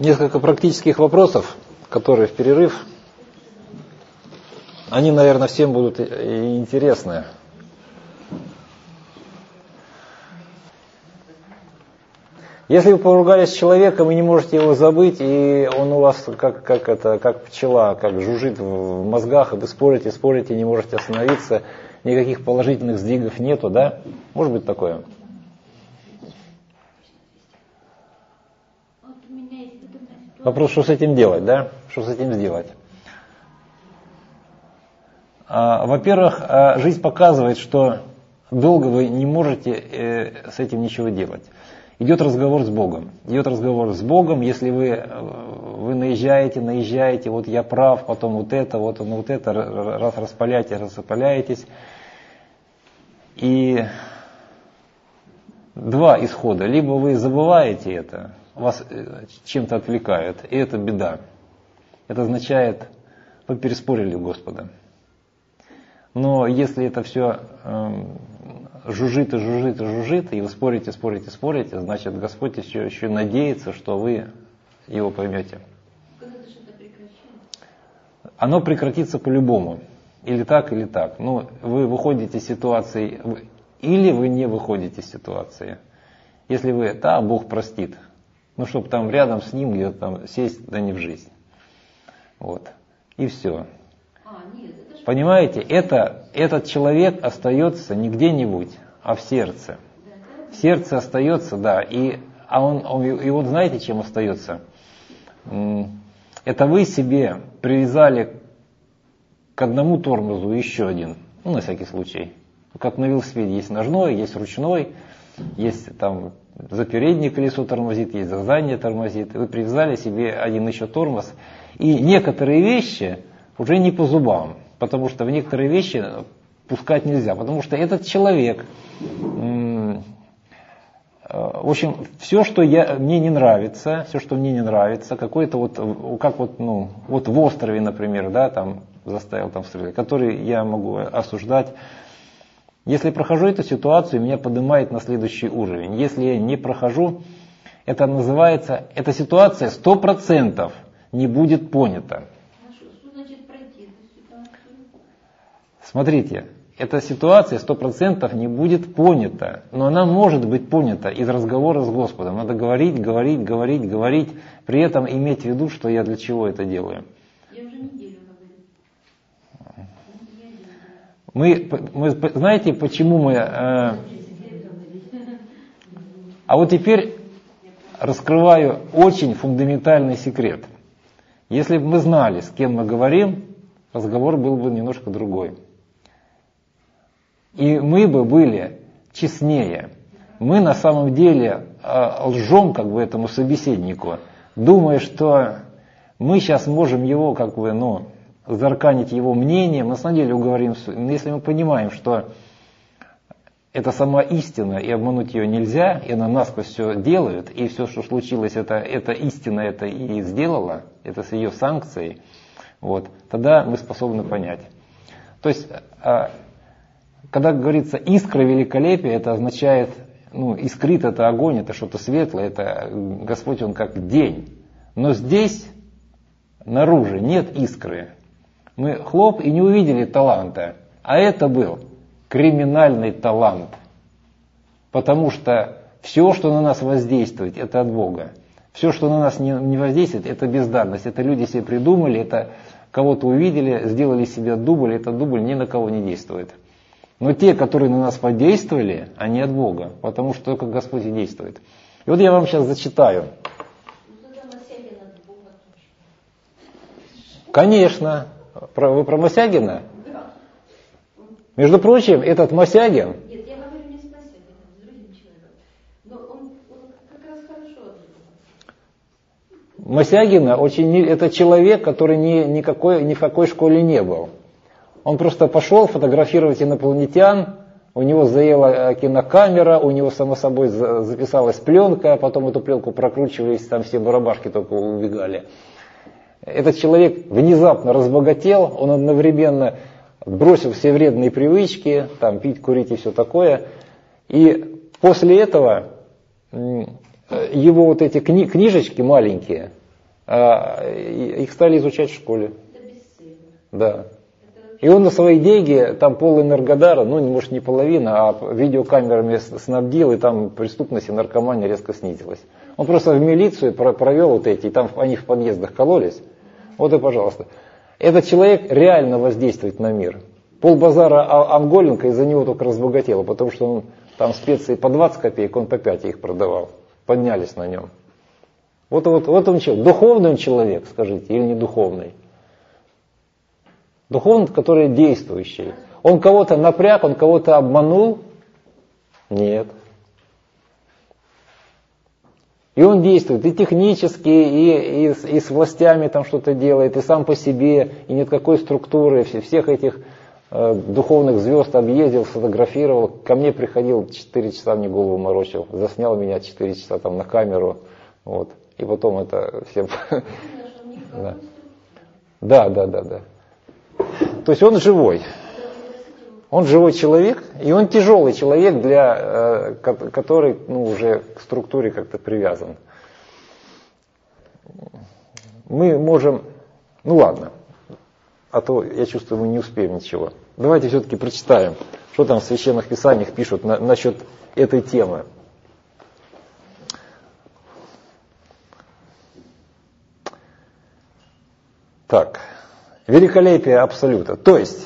Несколько практических вопросов, которые в перерыв. Они, наверное, всем будут интересны. Если вы поругались с человеком и не можете его забыть, и он у вас как пчела, как жужжит в мозгах, и вы спорите, не можете остановиться, никаких положительных сдвигов нету, да? Может быть такое? Вопрос, что с этим делать, да? Что с этим сделать? Во-первых, жизнь показывает, что долго вы не можете с этим ничего делать. Идет разговор с Богом. Идет разговор с Богом, если вы наезжаете, вот я прав, потом вот это, раз распаляетесь. И два исхода. Либо вы забываете это, вас чем-то отвлекают, и это беда. Это означает, вы переспорили Господа. Но если это все жужжит, и вы спорите, значит Господь еще надеется, что вы его поймете. Оно прекратится по-любому. Или так. Ну, вы выходите из ситуации, или вы не выходите из ситуации. Если вы, Бог простит. Ну, чтобы там рядом с ним где-то там сесть, да не в жизнь. Вот. И все. Понимаете, этот человек остается не где-нибудь, а в сердце. В сердце остается, да. И вот знаете, чем остается? Это вы себе привязали к одному тормозу еще один. Ну, на всякий случай. Как на велосипеде есть ножной, есть ручной, есть там за переднее колесо тормозит, есть за заднее тормозит. Вы привязали себе один еще тормоз. И некоторые вещи уже не по зубам. Потому что в некоторые вещи пускать нельзя. Потому что этот человек, в общем, все, что мне не нравится, какой-то вот в острове, например, да, там заставил там стрелять, который я могу осуждать. Если прохожу эту ситуацию, меня поднимает на следующий уровень. Если я не прохожу, это называется, эта ситуация 100% не будет понята. Смотрите, эта ситуация 100% не будет понята, но она может быть понята из разговора с Господом. Надо говорить, при этом иметь в виду, что я для чего это делаю. Я уже неделю говорю. Знаете, почему мы... А вот теперь раскрываю очень фундаментальный секрет. Если бы мы знали, с кем мы говорим, разговор был бы немножко другой. И мы бы были честнее. Мы на самом деле лжем этому собеседнику, думая, что мы сейчас можем его зарканить его мнением, на самом деле уговорим. Если мы понимаем, что это сама истина, и обмануть ее нельзя, и она насквозь все делает, и все, что случилось, это истина, это и сделала, это с ее санкцией, тогда мы способны понять. То есть... Когда говорится искра великолепия, это означает, искрит это огонь, это что-то светлое, это Господь, Он как день. Но здесь, наружу, нет искры. Мы и не увидели таланта, а это был криминальный талант. Потому что все, что на нас воздействует, это от Бога. Все, что на нас не воздействует, это бездарность. Это люди себе придумали, это кого-то увидели, сделали себе дубль, этот дубль ни на кого не действует. Но те, которые на нас подействовали, они от Бога, потому что только Господь и действует. И вот я вам сейчас зачитаю. Конечно. Вы про Мосягина? Да. Между прочим, этот Мосягин... Нет, я говорю не с Мосягиным, с другим человеком. Но он как раз хорошо ответил. Мосягина это человек, который ни в какой школе не был. Он просто пошел фотографировать инопланетян, у него заела кинокамера, у него само собой записалась пленка, потом эту пленку прокручивались, там все барабашки только убегали. Этот человек внезапно разбогател, он одновременно бросил все вредные привычки, там пить, курить и все такое. И после этого его вот эти книжечки маленькие, их стали изучать в школе. Это бесцельно. Да. Это вообще И он на свои деньги, там пол-Энергодара, ну, может, не половина, а видеокамерами снабдил, и там преступность и наркомания резко снизилась. Он просто в милицию провел вот эти, и там они в подъездах кололись. Вот и пожалуйста. Этот человек реально воздействует на мир. Полбазара Анголенко из-за него только разбогатело, потому что он там специи по 20 копеек, он по 5 их продавал. Поднялись на нем. Вот он человек. Духовный он человек, скажите, или не духовный? Духовный, который действующий. Он кого-то напряг, он кого-то обманул? Нет. И он действует и технически, и с властями там что-то делает, и сам по себе, и нет какой структуры, всех этих духовных звезд объездил, сфотографировал. Ко мне приходил, 4 часа мне голову морочил, заснял меня 4 часа там на камеру. Вот. И потом это всем... Да. То есть он живой. Он живой человек, и он тяжелый человек, который уже к структуре как-то привязан. Мы можем... Ну ладно, а то я чувствую, мы не успеем ничего. Давайте все-таки прочитаем, что там в священных писаниях пишут насчет этой темы. Так, великолепие Абсолюта. То есть,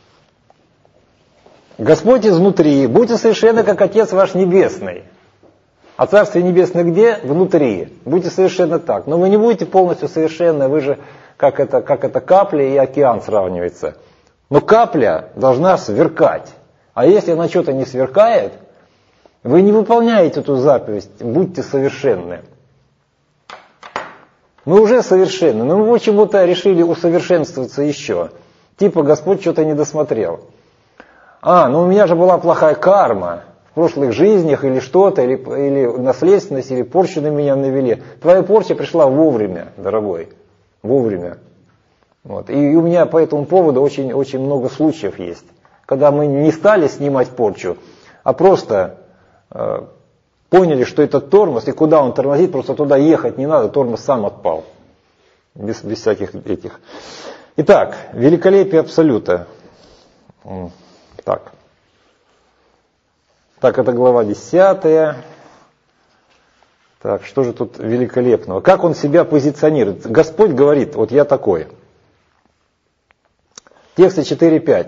Господь изнутри, будьте совершенны, как Отец ваш Небесный. А Царствие Небесное где? Внутри. Будьте совершенно так. Но вы не будете полностью совершенны, вы же как это капля и океан сравнивается. Но капля должна сверкать. А если она что-то не сверкает, вы не выполняете эту заповедь, будьте совершенны. Мы уже совершенны, но мы почему-то решили усовершенствоваться еще. Типа Господь что-то не досмотрел. Ну у меня же была плохая карма в прошлых жизнях или что-то, или наследственность, или порчу на меня навели. Твоя порча пришла вовремя, дорогой, вовремя. Вот. И у меня по этому поводу очень много случаев есть. Когда мы не стали снимать порчу, а просто поняли, что это тормоз, и куда он тормозит, просто туда ехать не надо, тормоз сам отпал. Без всяких этих. Итак, великолепие Абсолюта. Так, это глава 10. Так, что же тут великолепного? Как он себя позиционирует? Господь говорит, вот я такой. Тексты 4-5.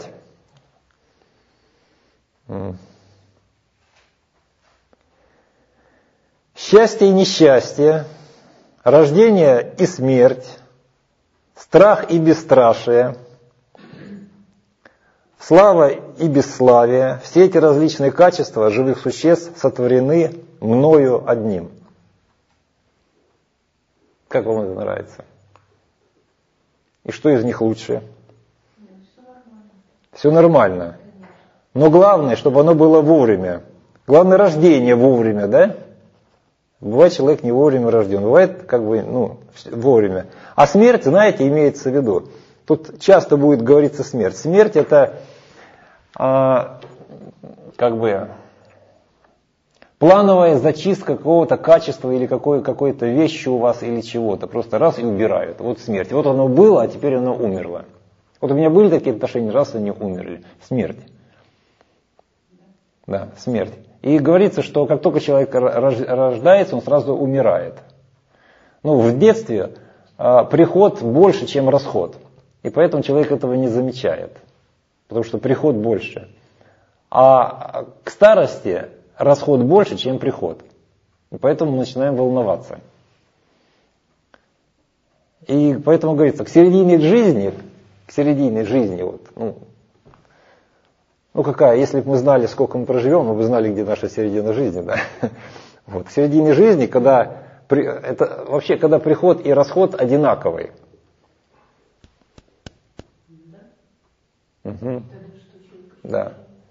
Счастье и несчастье, рождение и смерть, страх и бесстрашие, слава и бесславие, все эти различные качества живых существ сотворены мною одним. Как вам это нравится? И что из них лучше? Все нормально. Но главное, чтобы оно было вовремя. Главное, рождение вовремя, да? Бывает, человек не вовремя рожден, бывает вовремя. А смерть, знаете, имеется в виду. Тут часто будет говориться смерть. Смерть это плановая зачистка какого-то качества или какой-то вещи у вас или чего-то. Просто раз и убирают. Вот смерть. Вот оно было, а теперь оно умерло. Вот у меня были такие отношения, раз они умерли. Смерть. Да, смерть. И говорится, что как только человек рождается, он сразу умирает. В детстве приход больше, чем расход. И поэтому человек этого не замечает. Потому что приход больше. А к старости расход больше, чем приход. И поэтому мы начинаем волноваться. И поэтому говорится, к середине жизни, если бы мы знали, сколько мы проживем, мы бы знали, где наша середина жизни. Да? Вот, к середине жизни, когда приход и расход одинаковый. Угу. Да.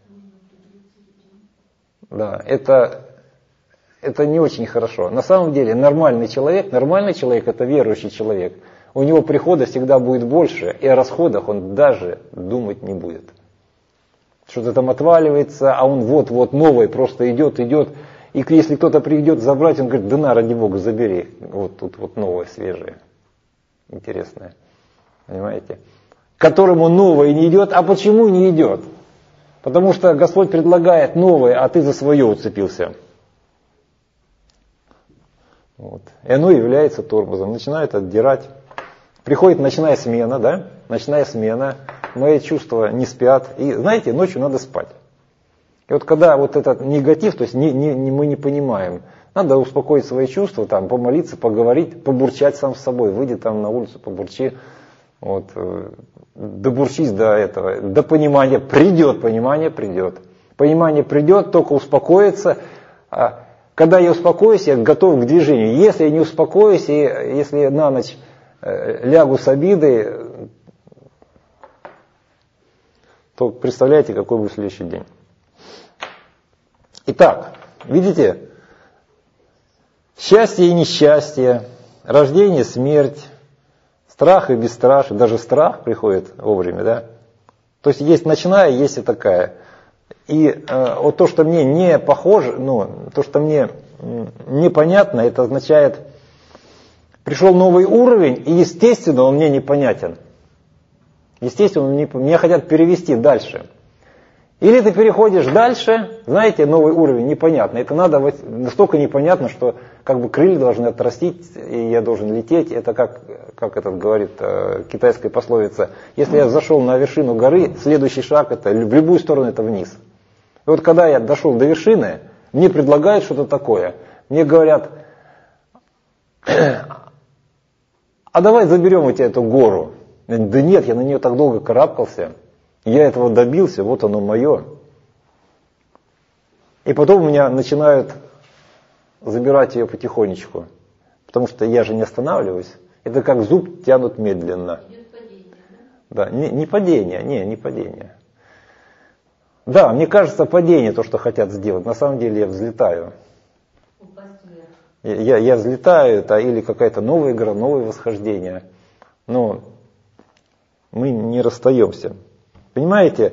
Да, это не очень хорошо. На самом деле нормальный человек это верующий человек. У него прихода всегда будет больше, и о расходах он даже думать не будет. Что-то там отваливается, а он вот новый просто идет. И если кто-то придет забрать, он говорит, да на, ради Бога, забери. Вот тут вот новое, свежее. интересное. Понимаете? К которому новое не идет. А почему не идет? Потому что Господь предлагает новое, а ты за свое уцепился. Вот. И оно является тормозом. Начинают отдирать. Приходит ночная смена, да? Ночная смена. Мои чувства не спят. И знаете, ночью надо спать. И вот когда вот этот негатив, то есть мы не понимаем, надо успокоить свои чувства, там, помолиться, поговорить, побурчать сам с собой. Выйди там на улицу, побурчи. Вот, добурчись до этого, до понимания. Придет понимание, придет. Понимание придет, только успокоиться. Когда я успокоюсь, я готов к движению. Если я не успокоюсь, и если на ночь лягу с обидой, то представляете, какой будет следующий день. Итак, видите, счастье и несчастье, рождение, смерть, страх и бесстрашие, даже страх приходит вовремя, да? То есть есть ночная, есть и такая. И вот то, что мне не похоже, то, что мне непонятно, это означает, пришел новый уровень, и естественно он мне непонятен. Естественно, меня хотят перевести дальше. Или ты переходишь дальше, знаете, новый уровень непонятно. Это надо настолько непонятно, что как бы крылья должны отрастить, и я должен лететь. Это как этот говорит китайская пословица. Если я зашел на вершину горы, следующий шаг это в любую сторону это вниз. И вот когда я дошел до вершины, мне предлагают что-то такое. Мне говорят, а давай заберем у тебя эту гору. Я говорю, да нет, я на нее так долго карабкался. Я этого добился, вот оно мое. И потом меня начинают забирать ее потихонечку. Потому что я же не останавливаюсь. Это как зуб тянут медленно. Идет падение, да? Да, не падение, не падение. Да, мне кажется, падение то, что хотят сделать. На самом деле я взлетаю. Упасть вверх. Я взлетаю, это или какая-то новая игра, новое восхождение. Но мы не расстаемся. Понимаете,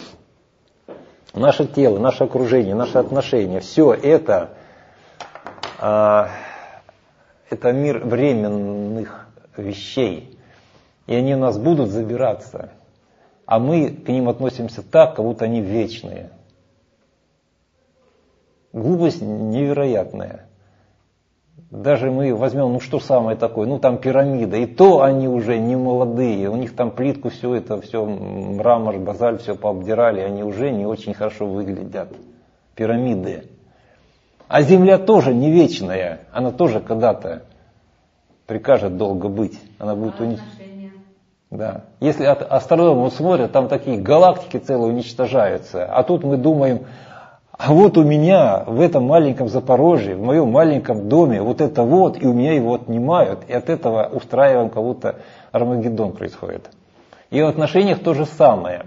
наше тело, наше окружение, наши отношения, все это мир временных вещей. И они у нас будут забираться. А мы к ним относимся так, как будто они вечные. Глупость невероятная. Даже мы возьмем, что самое такое, там пирамида, и то они уже не молодые, у них там плитку, все это, все мрамор, базальт, все пообдирали, они уже не очень хорошо выглядят. Пирамиды. А земля тоже не вечная, она тоже когда-то прикажет долго быть, она будет уничтожена. Да. Если астрономы смотрят, там такие галактики целые уничтожаются, а тут мы думаем, а вот у меня в этом маленьком Запорожье, в моем маленьком доме, вот это вот, и у меня его отнимают, и от этого устраиваем кого-то Армагеддон происходит. И в отношениях то же самое.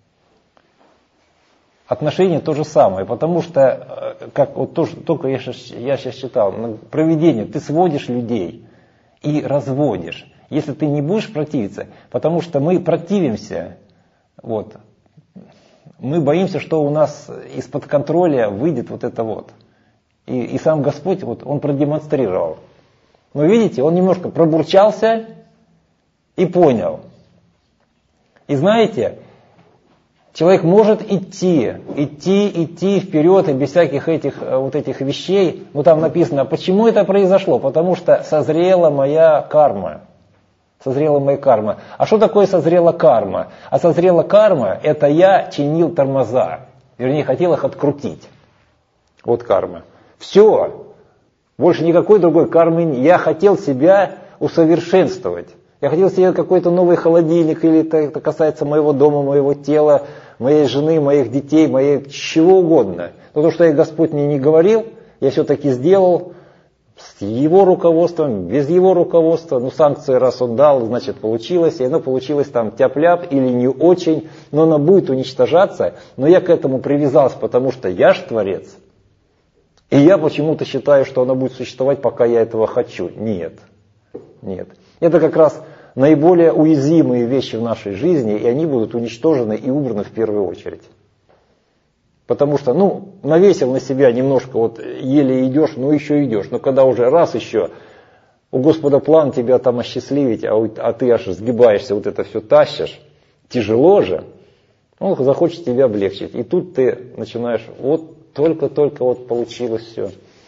Отношения то же самое, потому что, как вот только я сейчас читал, провидение, ты сводишь людей и разводишь. Если ты не будешь противиться, потому что мы противимся, вот, мы боимся, что у нас из-под контроля выйдет вот это вот. И сам Господь, вот, Он продемонстрировал. Но видите, Он немножко пробурчался и понял. И знаете, человек может идти вперед и без всяких этих вещей. Но там написано, почему это произошло? Потому что созрела моя карма. Созрела моя карма. А что такое созрела карма? А созрела карма, это я чинил тормоза. Вернее, хотел их открутить. Вот карма. Все. Больше никакой другой кармы нет. Я хотел себя усовершенствовать. Я хотел себе какой-то новый холодильник, или это касается моего дома, моего тела, моей жены, моих детей, чего угодно. Но то, что Господь мне не говорил, я все-таки сделал. С его руководством, без его руководства, санкции раз он дал, значит получилось, и оно получилось там тяп-ляп или не очень, но оно будет уничтожаться, но я к этому привязался, потому что я ж творец, и я почему-то считаю, что оно будет существовать, пока я этого хочу. Нет. Это как раз наиболее уязвимые вещи в нашей жизни, и они будут уничтожены и убраны в первую очередь. Потому что, навесил на себя немножко, вот еле идешь, еще идешь. Но когда уже раз еще, у Господа план тебя там осчастливить, а ты аж сгибаешься, вот это все тащишь, тяжело же, Он захочет тебя облегчить. И тут ты начинаешь, вот только-только вот получилось все.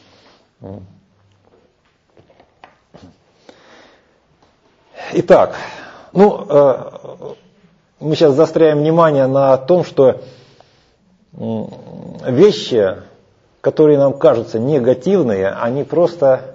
Итак, мы сейчас заостряем внимание на том, что вещи, которые нам кажутся негативные, они просто,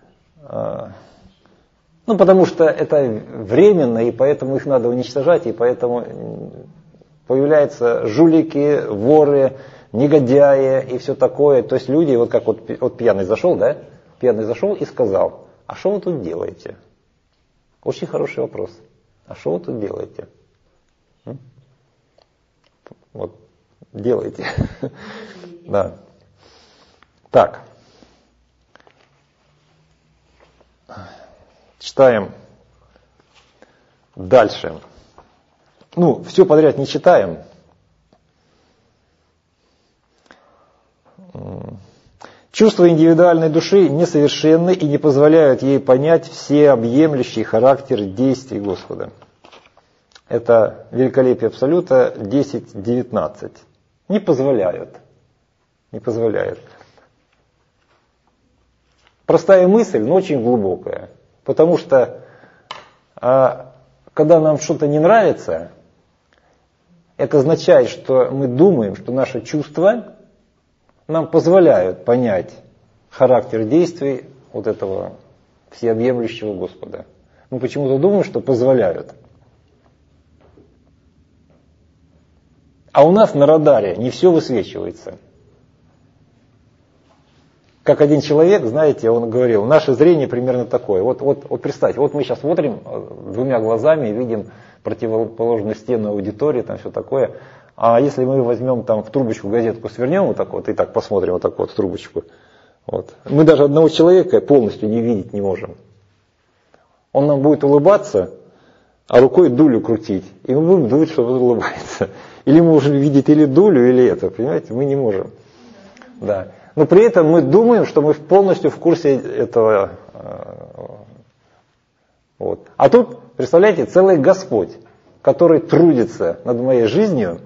потому что это временно, и поэтому их надо уничтожать, и поэтому появляются жулики, воры, негодяи и все такое. То есть люди, вот как вот пьяный зашел, да? Пьяный зашел и сказал, а что вы тут делаете? Очень хороший вопрос. А что вы тут делаете? Вот, делаете. Да. Так. Читаем дальше. Все подряд не читаем. Чувства индивидуальной души несовершенны и не позволяют ей понять всеобъемлющий характер действий Господа. Это великолепие Абсолюта 10.19. Не позволяют. Не позволяют. Простая мысль, но очень глубокая. Потому что, когда нам что-то не нравится, это означает, что мы думаем, что наши чувства нам позволяют понять характер действий вот этого всеобъемлющего Господа. Мы почему-то думаем, что позволяют. А у нас на радаре не все высвечивается. Как один человек, знаете, он говорил, наше зрение примерно такое. Вот представьте, вот мы сейчас смотрим двумя глазами и видим противоположную стену аудитории, там все такое. А если мы возьмем там в трубочку газетку, свернем вот так вот и так посмотрим вот так вот в трубочку, мы даже одного человека полностью не видеть не можем. Он нам будет улыбаться, а рукой дулю крутить. И мы будем думать, что он улыбается. Или мы можем видеть или дулю, или это, понимаете, мы не можем. Да. Но при этом мы думаем, что мы полностью в курсе этого. А тут, представляете, целый Господь, который трудится над моей жизнью,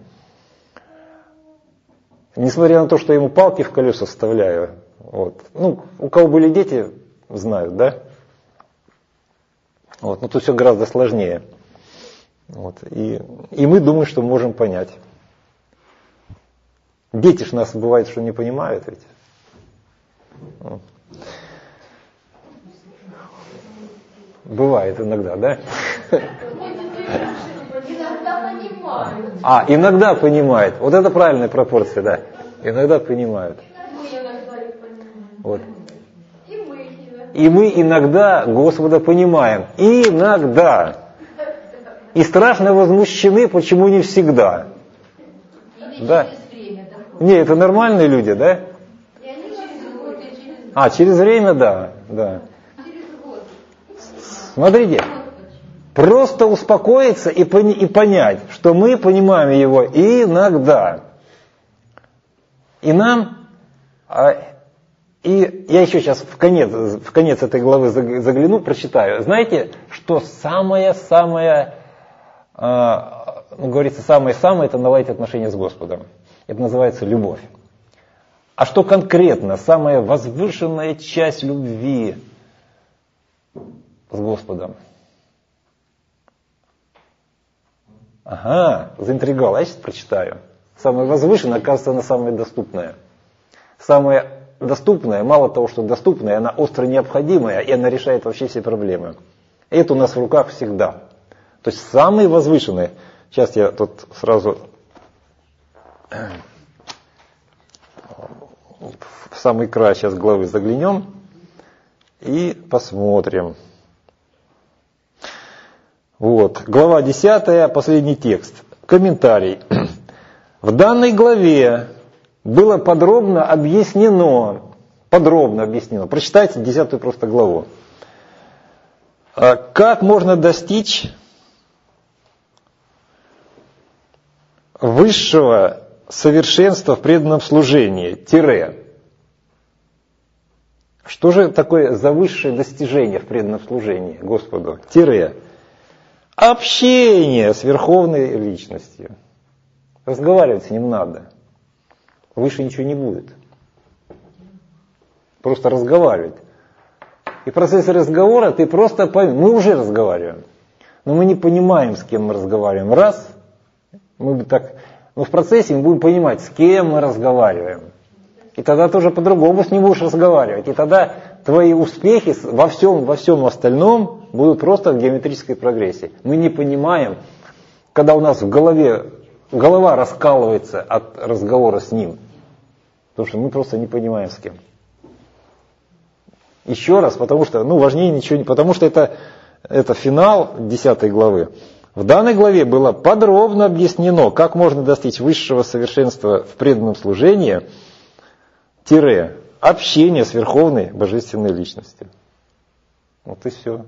несмотря на то, что я ему палки в колеса вставляю. У кого были дети, знают, да? Но тут все гораздо сложнее. И мы думаем, что можем понять. Дети ж нас бывает, что не понимают ведь. Бывает иногда, да? Иногда понимают. Вот это правильная пропорция, да. Иногда понимают. И мы иногда Господа понимаем. Иногда. И страшно возмущены, почему не всегда. Да. Не, это нормальные люди, да? Через время, да. Смотрите, просто успокоиться и понять, что мы понимаем его иногда. И нам, и я еще сейчас в конец этой главы загляну, прочитаю. Знаете, что самое-самое, говорится, самое-самое, это наладить отношения с Господом. Это называется любовь. А что конкретно самая возвышенная часть любви с Господом? Заинтриговал. Я сейчас прочитаю. Самая возвышенная, оказывается, она самая доступная. Самая доступная, мало того, что доступная, она остро необходимая, и она решает вообще все проблемы. И это у нас в руках всегда. То есть самые возвышенные. Сейчас я тут сразу в самый край сейчас главы заглянем и посмотрим. Глава 10, последний текст. Комментарий. В данной главе было подробно объяснено, прочитайте 10 просто главу, как можно достичь высшего совершенства в преданном служении, Что же такое за высшее достижение в преданном служении Господу? Тире. Общение с Верховной Личностью. Разговаривать с Ним надо. Выше ничего не будет. Просто разговаривать. И в процессе разговора ты просто поймешь. Мы уже разговариваем. Но мы не понимаем, с кем мы разговариваем. Раз. Но в процессе мы будем понимать, с кем мы разговариваем. И тогда ты уже по-другому с ним будешь разговаривать. И тогда твои успехи во всем остальном будут просто в геометрической прогрессии. Мы не понимаем, когда у нас в голове голова раскалывается от разговора с ним. Потому что мы просто не понимаем, с кем. Еще раз, потому что, важнее ничего не... Потому что это финал 10 главы. В данной главе было подробно объяснено, как можно достичь высшего совершенства в преданном служении, общение с Верховной Божественной Личностью. Вот и все.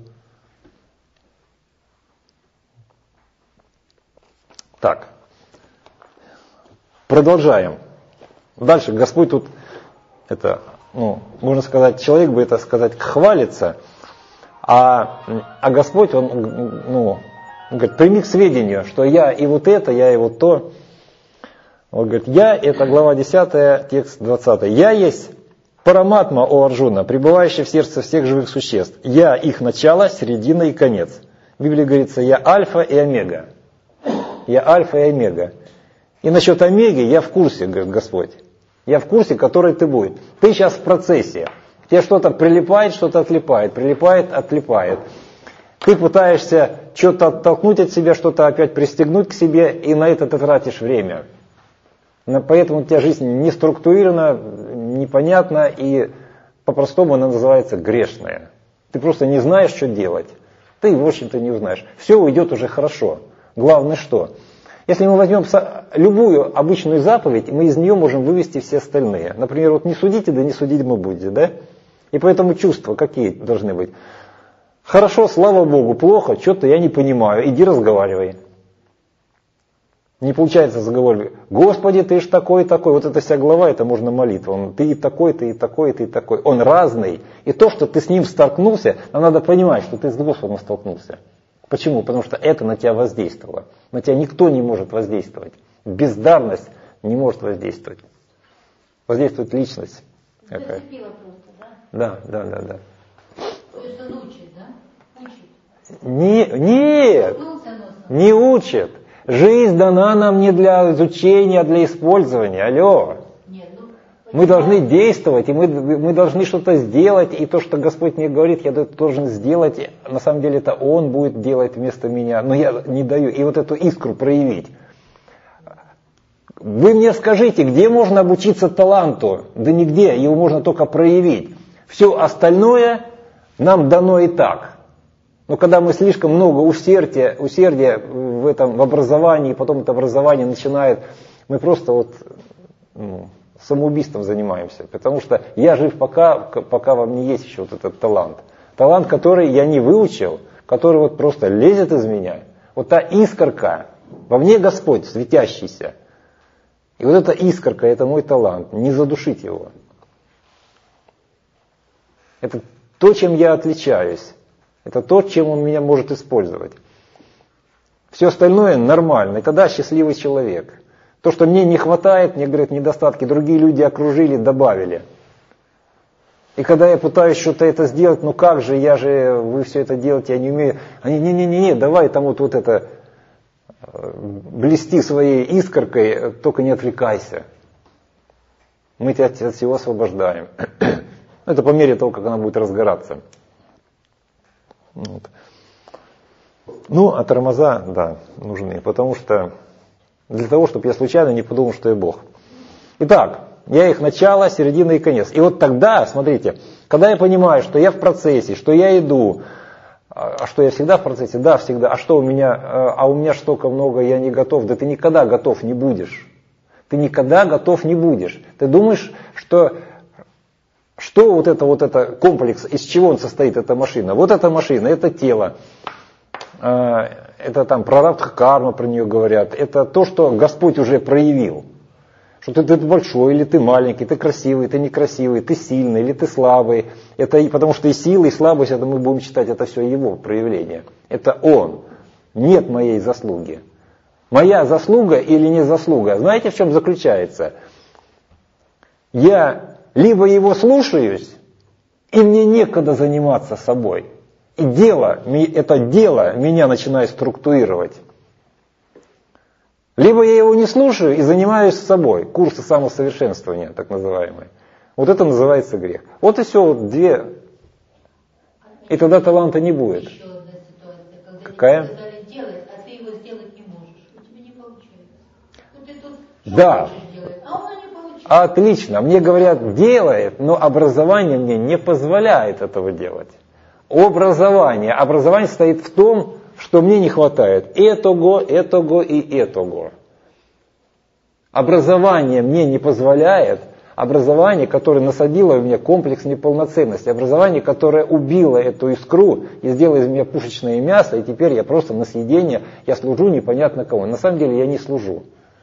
Так. Продолжаем. Дальше Господь тут, можно сказать, человек бы это сказать хвалится, а Господь, Он говорит, прими к сведению, что я и вот это, я и вот то. Он говорит, я, это глава 10, текст 20. Я есть Параматма, о Арджуна, пребывающий в сердце всех живых существ. Я их начало, середина и конец. В Библии говорится, я альфа и омега. Я альфа и омега. И насчет омеги я в курсе, говорит Господь. Я в курсе, который ты будешь. Ты сейчас в процессе. Тебе что-то прилипает, что-то отлипает. Прилипает, отлипает. Ты пытаешься что-то оттолкнуть от себя, что-то опять пристегнуть к себе, и на это ты тратишь время. Поэтому у тебя жизнь не структурирована, непонятна, и по-простому она называется грешная. Ты просто не знаешь, что делать. Ты, в общем-то, не узнаешь. Все уйдет уже хорошо. Главное что? Если мы возьмем любую обычную заповедь, мы из нее можем вывести все остальные. Например, вот не судите, да не судить мы будете, да? И поэтому чувства какие должны быть? Хорошо, слава Богу, плохо, что-то я не понимаю, иди разговаривай. Не получается разговаривать. Господи, ты ж такой. Вот эта вся глава, это можно молитва. Ты и такой, ты и такой, ты и такой. Он разный. И то, что ты с ним столкнулся, нам надо понимать, что ты с Господом столкнулся. Почему? Потому что это на тебя воздействовало. На тебя никто не может воздействовать. Бездарность не может воздействовать. Воздействует личность. Зацепила просто, да? Да. То есть он учит, да? Учит. Нет, не учит. Жизнь дана нам не для изучения, а для использования. Алло. Нет, мы должны действовать, и мы должны что-то сделать, и то, что Господь мне говорит, я должен сделать. На самом деле это Он будет делать вместо меня, но я не даю. И вот эту искру проявить. Вы мне скажите, где можно обучиться таланту? Да нигде, его можно только проявить. Все остальное нам дано и так. Но когда мы слишком много усердия в образовании, потом это образование начинает, мы просто самоубийством занимаемся. Потому что я жив пока во мне есть еще вот этот талант. Талант, который я не выучил, который вот просто лезет из меня. Вот та искорка, во мне Господь светящийся. И вот эта искорка, это мой талант. Не задушить его. Это то, чем я отличаюсь. Это то, чем он меня может использовать. Все остальное нормально. И тогда счастливый человек. То, что мне не хватает, мне говорят недостатки, другие люди окружили, добавили. И когда я пытаюсь что-то это сделать, как же, вы все это делаете, я не умею. Они, не, давай там вот это, блести своей искоркой, только не отвлекайся. Мы тебя от всего освобождаем. Это по мере того, как она будет разгораться. А тормоза, да, нужны, потому что для того, чтобы я случайно не подумал, что я Бог. Итак, я их начало, середина и конец. И вот тогда, смотрите, когда я понимаю, что я в процессе, что я иду, а что я всегда в процессе? Да, всегда. А что у меня столько много, я не готов. Да ты никогда готов не будешь. Ты никогда готов не будешь. Ты думаешь, что вот это комплекс, из чего он состоит, эта машина? Вот эта машина, это тело. Это там прарабдха карма, про нее говорят. Это то, что Господь уже проявил. Что ты большой, или ты маленький, ты красивый, ты некрасивый, ты сильный, или ты слабый. Это потому что и сила, и слабость, это мы будем считать, это все его проявление. Это он. Нет моей заслуги. Моя заслуга или не заслуга, знаете, в чем заключается? Я либо его слушаюсь, и мне некогда заниматься собой. И это дело меня начинает структурировать. Либо я его не слушаю и занимаюсь собой. Курсы самосовершенствования, так называемые. Вот это называется грех. Вот и все, вот две. И тогда таланта не будет. Еще одна ситуация, когда Какая? тебе сказали делать, а ты его сделать не можешь. У тебя не получается. Вот ты тут Да. хочешь делать, а у меня не получается. Отлично. Мне говорят, делает, но образование мне не позволяет этого делать. Образование состоит в том, что мне не хватает этого и этого. Образование мне не позволяет, образование, которое насадило в меня комплекс неполноценности, образование, которое убило эту искру и сделало из меня пушечное мясо, и теперь я просто на съедение, я служу непонятно кому. На самом деле я не служу.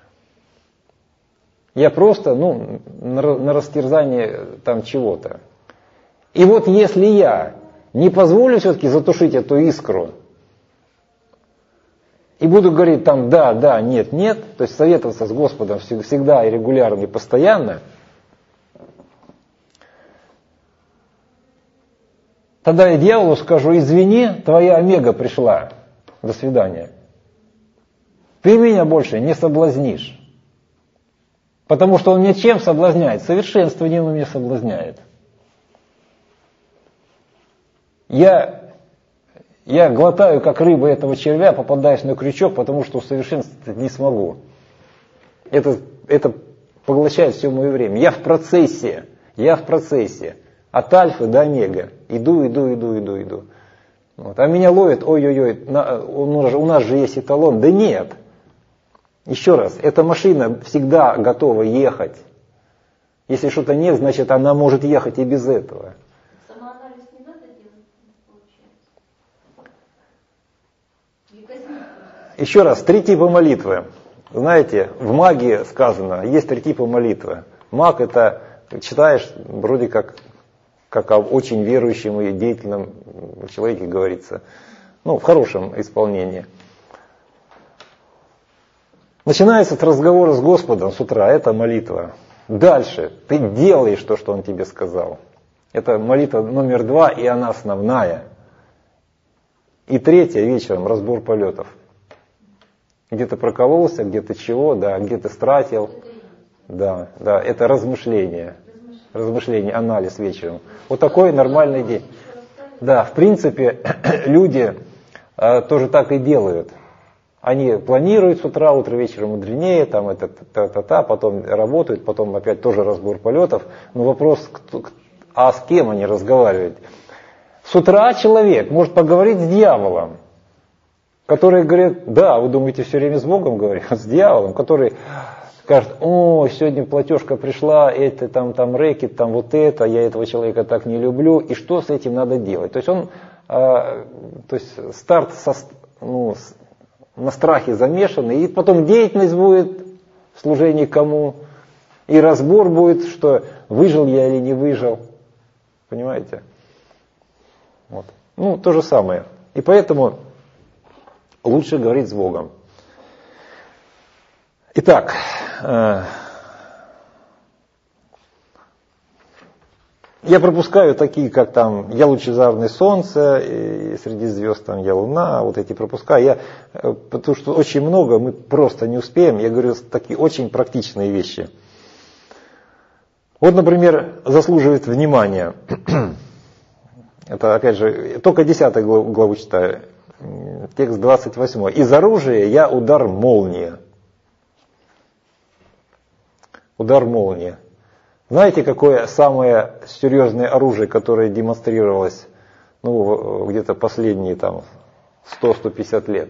Я просто на растерзание там чего-то. И вот если я не позволю все-таки затушить эту искру, и буду говорить там да, нет, то есть советоваться с Господом всегда и регулярно и постоянно, тогда я дьяволу скажу, извини, твоя омега пришла, до свидания. Ты меня больше не соблазнишь. Потому что он меня чем соблазняет? Совершенствованием он меня соблазняет. Я глотаю, как рыба этого червя, попадаюсь на крючок, потому что усовершенствовать не смогу. Это поглощает все мое время. Я в процессе. От альфа до омега. Иду. Вот. А меня ловят, ой-ой-ой, у нас же есть эталон. Да нет. Еще раз, эта машина всегда готова ехать. Если что-то нет, значит она может ехать и без этого. Самоанализ не надо делать, получается. Еще раз, 3 типа молитвы. Знаете, в магии сказано, есть 3 типа молитвы. Маг это читаешь вроде как о очень верующем и деятельном человеке говорится. В хорошем исполнении. Начинается с разговора с Господом с утра, это молитва. Дальше ты делаешь то, что Он тебе сказал. Это молитва номер 2, и она основная. И 3 вечером разбор полетов. Где ты прокололся, где ты чего, где ты стратил. Да, это размышление, анализ вечером. Вот такой нормальный день. Да, в принципе, люди тоже так и делают. Они планируют с утра, утро вечером мудренее, потом работают, потом опять тоже разбор полетов. Но вопрос, а с кем они разговаривают? С утра человек может поговорить с дьяволом, который говорит, да, вы думаете, все время с Богом говорю, с дьяволом, который скажет, сегодня платежка пришла, это там рэкет, там вот это, я этого человека так не люблю, и что с этим надо делать? То есть старт на страхе замешанный, и потом деятельность будет в служении кому, и разбор будет, что выжил я или не выжил. Понимаете? Вот. То же самое. И поэтому лучше говорить с Богом. Итак, я пропускаю такие, как там «Я лучезарное солнце», и «Среди звезд там я луна», вот эти пропускаю. Потому что очень много мы просто не успеем. Я говорю такие очень практичные вещи. Вот, например, заслуживает внимания. Это, опять же, только 10 главу читаю. Текст 28. «Из оружия я удар молнии». Удар молнии. Знаете, какое самое серьезное оружие, которое демонстрировалось где-то последние 100-150 лет?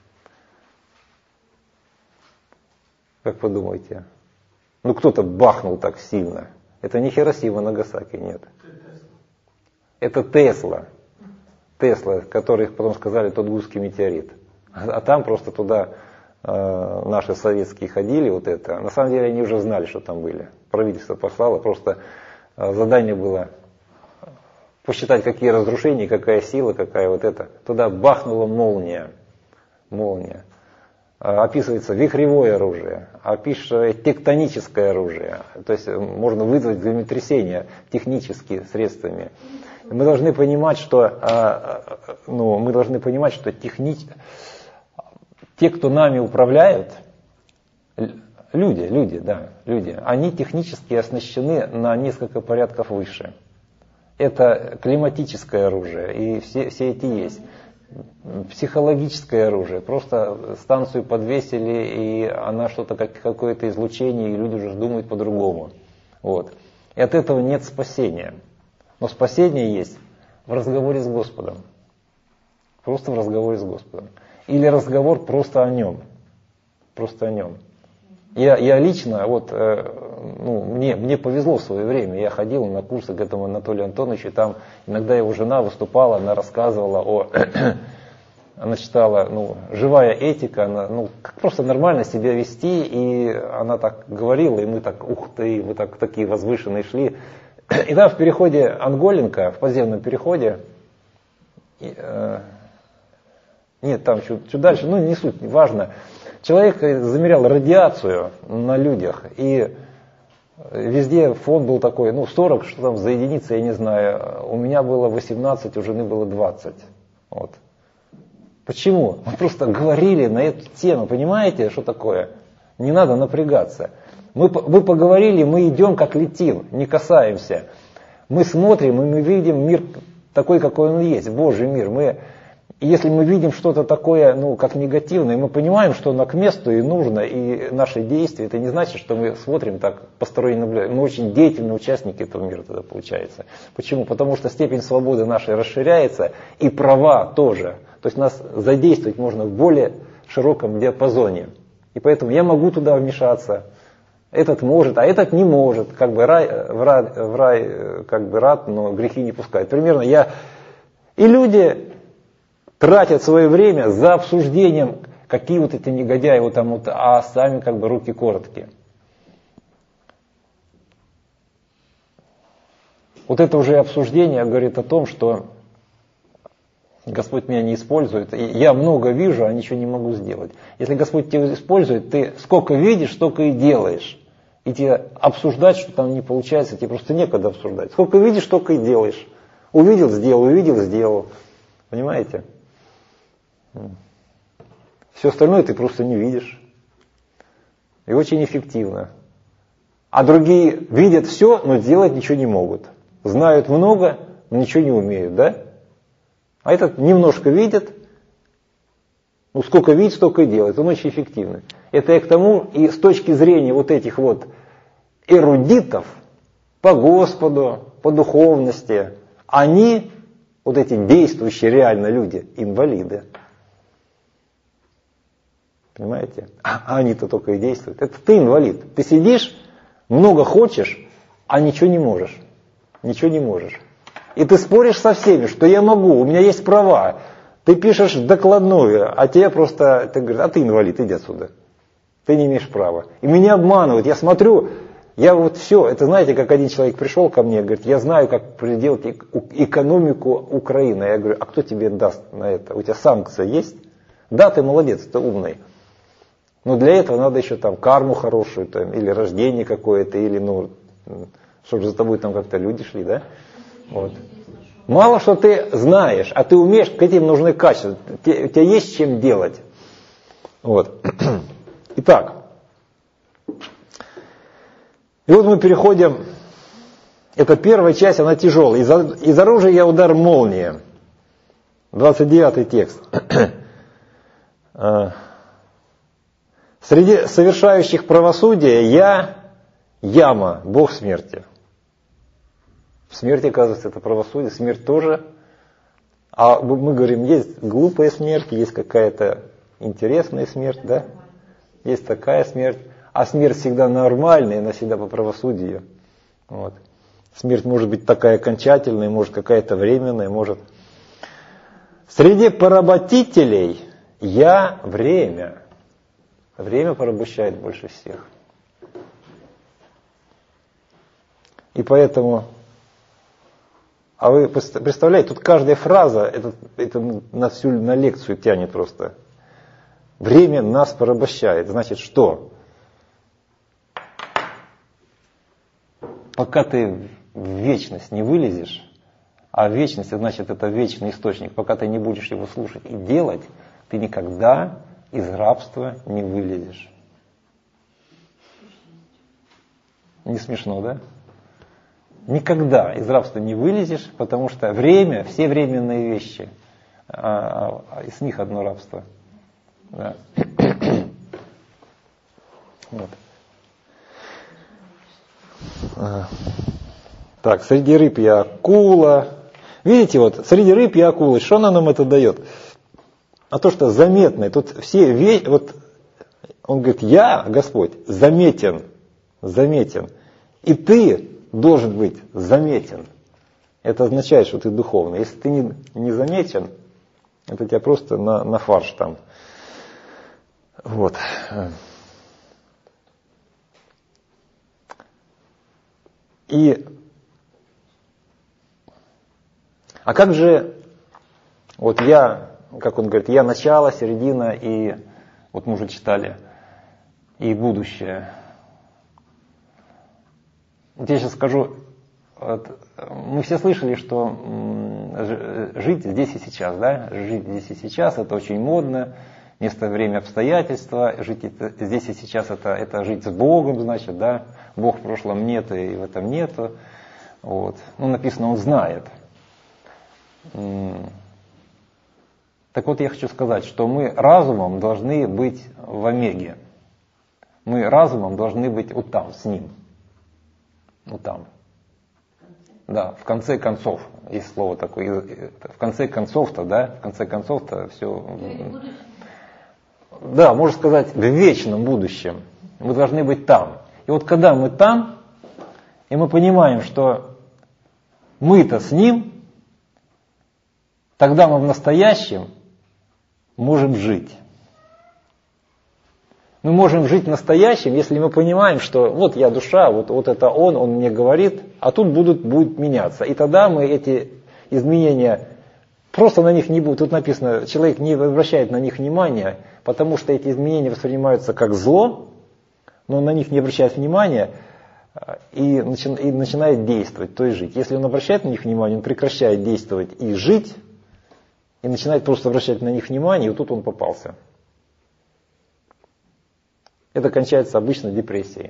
Как вы думаете? Кто-то бахнул так сильно. Это не Хиросима, Нагасаки, нет. Это Тесла. Тесла, который потом сказали Тунгусский метеорит. А там просто туда наши советские ходили, вот это, на самом деле они уже знали, что там были. Правительство послало, просто задание было посчитать, какие разрушения, какая сила, какая вот это. Туда бахнула молния. Описывается вихревое оружие, описывается тектоническое оружие. То есть можно вызвать землетрясение техническими средствами. Мы должны понимать, что, те, кто нами управляют, люди, они технически оснащены на несколько порядков выше. Это климатическое оружие, и все эти есть. Психологическое оружие. Просто станцию подвесили, и она что-то, какое-то излучение, и люди уже думают по-другому. Вот. И от этого нет спасения. Но спасение есть в разговоре с Господом. Просто в разговоре с Господом. Или разговор просто о Нем. Просто о Нем. Я лично, мне повезло в свое время, я ходил на курсы к этому Анатолию Антоновичу, и там иногда его жена выступала, она рассказывала она читала, живая этика, она, как просто нормально себя вести, и она так говорила, и мы так, ух ты, мы так такие возвышенные шли. И там в переходе Анголенко, в подземном переходе, нет, там чуть дальше, не суть, важно. Человек замерял радиацию на людях, и везде фон был такой, 40, что там за единицу, я не знаю. У меня было 18, у жены было 20. Вот. Почему? Мы просто говорили на эту тему, понимаете, что такое? Не надо напрягаться. Мы поговорили, мы идем как летим, не касаемся. Мы смотрим, и мы видим мир такой, какой он есть, Божий мир. И если мы видим что-то такое, как негативное, мы понимаем, что оно к месту и нужно, и наши действия, это не значит, что мы смотрим так, посторонне наблюдаем. Мы очень деятельные участники этого мира тогда получается. Почему? Потому что степень свободы нашей расширяется, и права тоже. То есть нас задействовать можно в более широком диапазоне. И поэтому я могу туда вмешаться, этот может, а этот не может. В рай рад, но грехи не пускают. Примерно И люди тратят свое время за обсуждением, какие вот эти негодяи, а сами руки короткие. Вот это уже обсуждение говорит о том, что Господь меня не использует. И я много вижу, а ничего не могу сделать. Если Господь тебя использует, ты сколько видишь, столько и делаешь. И тебе обсуждать, что там не получается, тебе просто некогда обсуждать. Сколько видишь, столько и делаешь. Увидел, сделал. Понимаете? Все остальное ты просто не видишь. И очень эффективно. А другие видят все, но сделать ничего не могут. Знают много, но ничего не умеют, да? А этот немножко видит, сколько видит, столько и делает. Он очень эффективный. Это я к тому, и с точки зрения вот этих эрудитов по Господу, по духовности, они, вот эти действующие реально люди, инвалиды. Понимаете? А они-то только и действуют. Это ты инвалид. Ты сидишь, много хочешь, а ничего не можешь. Ничего не можешь. И ты споришь со всеми, что я могу, у меня есть права. Ты пишешь докладную, а тебе просто, ты говоришь, а ты инвалид, иди отсюда. Ты не имеешь права. И меня обманывают. Я смотрю, все, это знаете, как один человек пришел ко мне, говорит, я знаю, как сделать экономику Украины. Я говорю, а кто тебе даст на это? У тебя санкция есть? Да, ты молодец, ты умный. Но для этого надо еще карму хорошую, или рождение какое-то, или, чтобы за тобой как-то люди шли, да? Вот. Мало что ты знаешь, а ты умеешь, к этим нужны качества. У тебя есть чем делать. Вот. Итак. И вот мы переходим. Это первая часть, она тяжелая. Из оружия я удар молнии. 29 текст. Среди совершающих правосудие я яма, Бог смерти. Смерть, оказывается, это правосудие, смерть тоже. А мы говорим, есть глупая смерть, есть какая-то интересная смерть, да? Есть такая смерть. А смерть всегда нормальная, она всегда по правосудию. Вот. Смерть может быть такая окончательная, может какая-то временная, может. Среди поработителей я время. Время порабощает больше всех. И поэтому, а вы представляете, тут каждая фраза, это на лекцию тянет просто. Время нас порабощает. Значит, что? Пока ты в вечность не вылезешь, а вечность, значит, это вечный источник, пока ты не будешь его слушать и делать, ты никогда из рабства не вылезешь. Не смешно, да? Никогда из рабства не вылезешь, потому что время, все временные вещи, из них одно рабство. Да. Вот. Так, среди рыб я акула. Видите, вот среди рыб я акулы, что она нам это дает? А то, что заметное. Тут все вещи, вот он говорит, я, Господь, заметен. И ты должен быть заметен. Это означает, что ты духовный. Если ты не заметен, это тебя просто на фарш там. Вот. А как же, вот я, как он говорит, я начало, середина и, вот мы уже читали, и будущее. Вот я сейчас скажу, вот, мы все слышали, что жить здесь и сейчас, да? Жить здесь и сейчас, это очень модно, место, время, обстоятельства, жить здесь и сейчас, это жить с Богом, значит, да? Бог в прошлом нет и в этом нету. Вот. Ну, написано, Он знает. Так вот, я хочу сказать, что мы разумом должны быть в Омеге. Мы разумом должны быть вот там, с Ним. Вот там. Да, в конце концов, есть слово такое, в конце концов-то, да, в конце концов-то все. Да, можно сказать, в вечном будущем. Мы должны быть там. И вот когда мы там, и мы понимаем, что мы-то с Ним, тогда мы в настоящем можем жить. Мы можем жить в настоящем, если мы понимаем, что вот я душа, вот это он мне говорит, а тут будет меняться. И тогда мы эти изменения, просто на них не будут. Тут написано, человек не обращает на них внимания, потому что эти изменения воспринимаются как зло, но он на них не обращает внимания и начинает действовать, то есть жить. Если он обращает на них внимание, он прекращает действовать и жить, и начинает просто обращать на них внимание, и вот тут он попался. Это кончается обычно депрессией.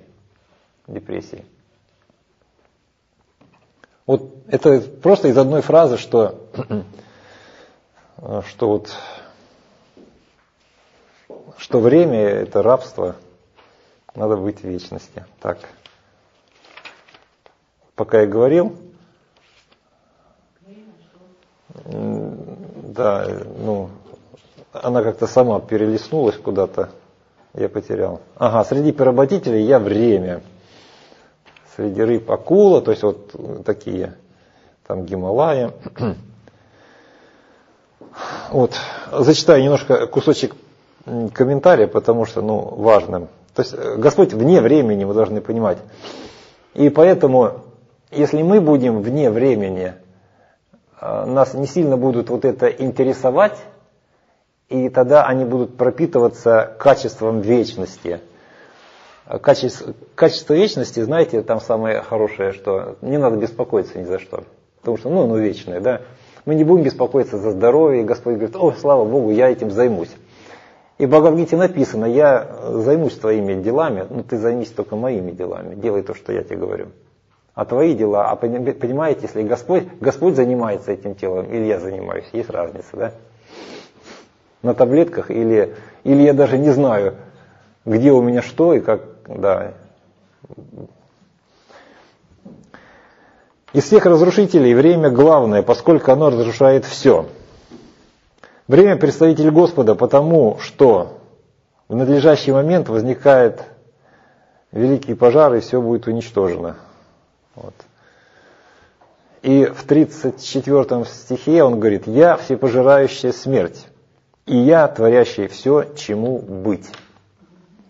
Вот это просто из одной фразы, что время это рабство, надо быть в вечности. Так. Пока я говорил, да, она как-то сама перелистнулась куда-то. Я потерял. Ага, среди поработителей я время. Среди рыб акула, то есть вот такие, там Гималая. Вот, зачитаю немножко кусочек комментария, потому что, важно. То есть Господь вне времени, вы должны понимать. И поэтому, если мы будем вне времени, нас не сильно будут вот это интересовать, и тогда они будут пропитываться качеством вечности. Качество вечности, знаете, там самое хорошее, что не надо беспокоиться ни за что. Потому что, оно вечное, да. Мы не будем беспокоиться за здоровье, и Господь говорит, слава Богу, я этим займусь. И в Бхагавад-гите написано, я займусь твоими делами, но ты займись только моими делами, делай то, что я тебе говорю. А твои дела, понимаете, если Господь занимается этим телом, или я занимаюсь, есть разница, да? На таблетках, или я даже не знаю, где у меня что и как, да. Из всех разрушителей время главное, поскольку оно разрушает все. Время представитель Господа, потому что в надлежащий момент возникает великий пожар, и все будет уничтожено. Вот. И в 34 стихе он говорит, «Я всепожирающая смерть, и я, творящий все, чему быть».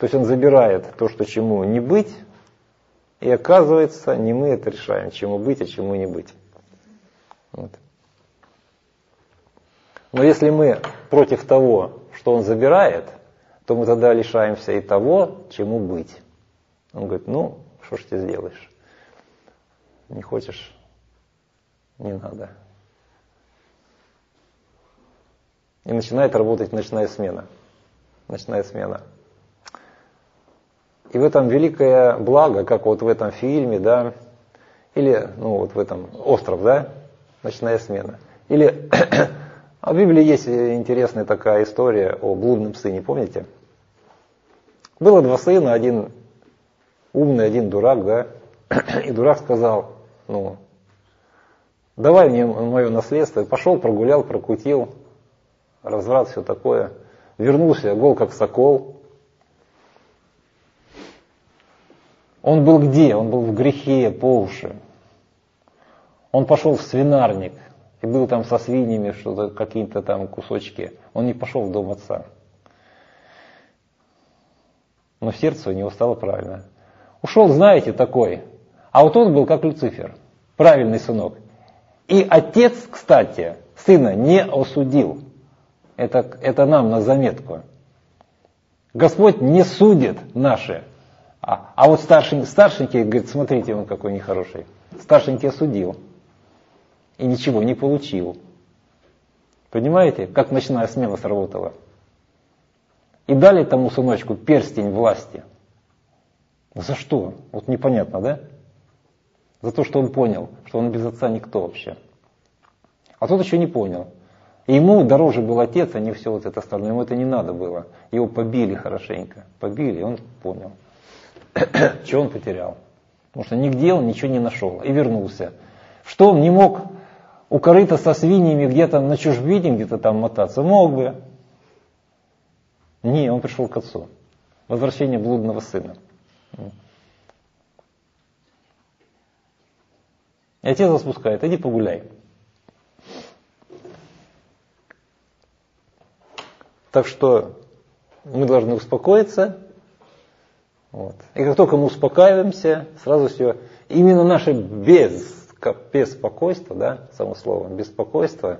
То есть он забирает то, что чему не быть, и оказывается, не мы это решаем, чему быть, а чему не быть. Вот. Но если мы против того, что он забирает, то мы тогда лишаемся и того, чему быть. Он говорит, ну, что ж ты сделаешь? Не хочешь? Не надо. И начинает работать ночная смена. Ночная смена. И в этом великое благо, как вот в этом фильме, да, или, ну, вот в этом «Остров», да, ночная смена. Или в Библии есть интересная такая история о блудном сыне, помните? Было два сына, один умный, один дурак, да, и дурак сказал, ну, давай мне мое наследство, и пошел, прогулял, прокутил, разврат, все такое, вернулся, гол как сокол. Он был где? Он был в грехе по уши. Он пошел в свинарник и был там со свиньями, что-то, какие-то там кусочки. Он не пошел в дом отца. Но в сердце у него стало правильно. Ушел, знаете, такой. А вот он был как Люцифер, правильный сынок. И отец, кстати, сына не осудил. Это нам на заметку. Господь не судит наши. А вот старшенький, говорит, смотрите, он какой нехороший. Старшенький осудил. И ничего не получил. Понимаете, как ночная смена сработала? И дали тому сыночку перстень власти. За что? Вот непонятно, да? За то, что он понял, что он без отца никто вообще. А тот еще не понял. И ему дороже был отец, а не все вот это остальное. Ему это не надо было. Его побили хорошенько. Побили, и он понял. Что он потерял? Потому что нигде он ничего не нашел. И вернулся. Что он не мог у корыта со свиньями где-то на чужбине, где-то там мотаться? Мог бы. Не, он пришел к отцу. Возвращение блудного сына. И отец распускает, иди погуляй. Так что мы должны успокоиться. Вот. И как только мы успокаиваемся, сразу все, именно наше беспокойство, да, само слово, беспокойство,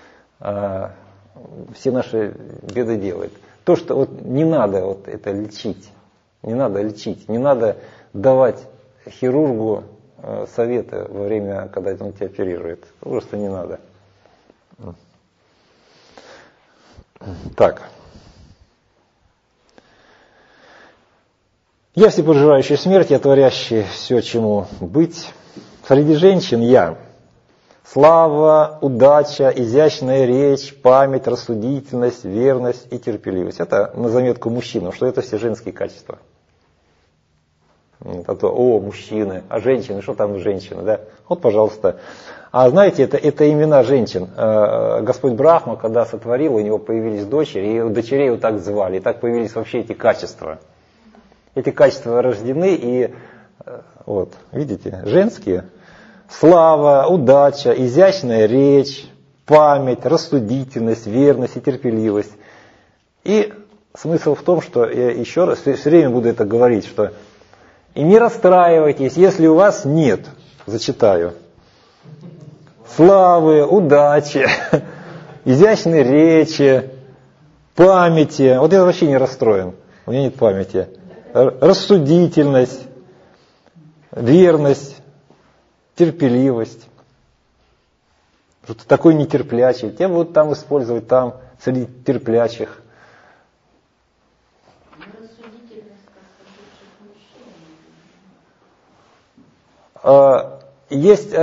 все наши беды делает. То, что вот не надо вот это лечить, не надо лечить, не надо давать хирургу советы во время, когда он тебя оперирует. Просто не надо. Так. Я всепожирающий смерть, я творящий все, чему быть. Среди женщин я. Слава, удача, изящная речь, память, рассудительность, верность и терпеливость. Это на заметку мужчинам, что это все женские качества. А то, о, мужчины, а женщины, что там женщины, да? Вот, пожалуйста. А знаете, это имена женщин. Господь Брахма, когда сотворил, у него появились дочери, и дочерей его так звали, и так появились вообще эти качества. Эти качества рождены, и вот, видите, женские. Слава, удача, изящная речь, память, рассудительность, верность и терпеливость. И смысл в том, что я еще раз все время буду это говорить, что и не расстраивайтесь, если у вас нет, зачитаю, славы, удачи, изящной речи, памяти. Вот я вообще не расстроен, у меня нет памяти. Рассудительность, верность, терпеливость. Что ты такой нетерплячий. Тебя будут там использовать, там, среди терплячих. Есть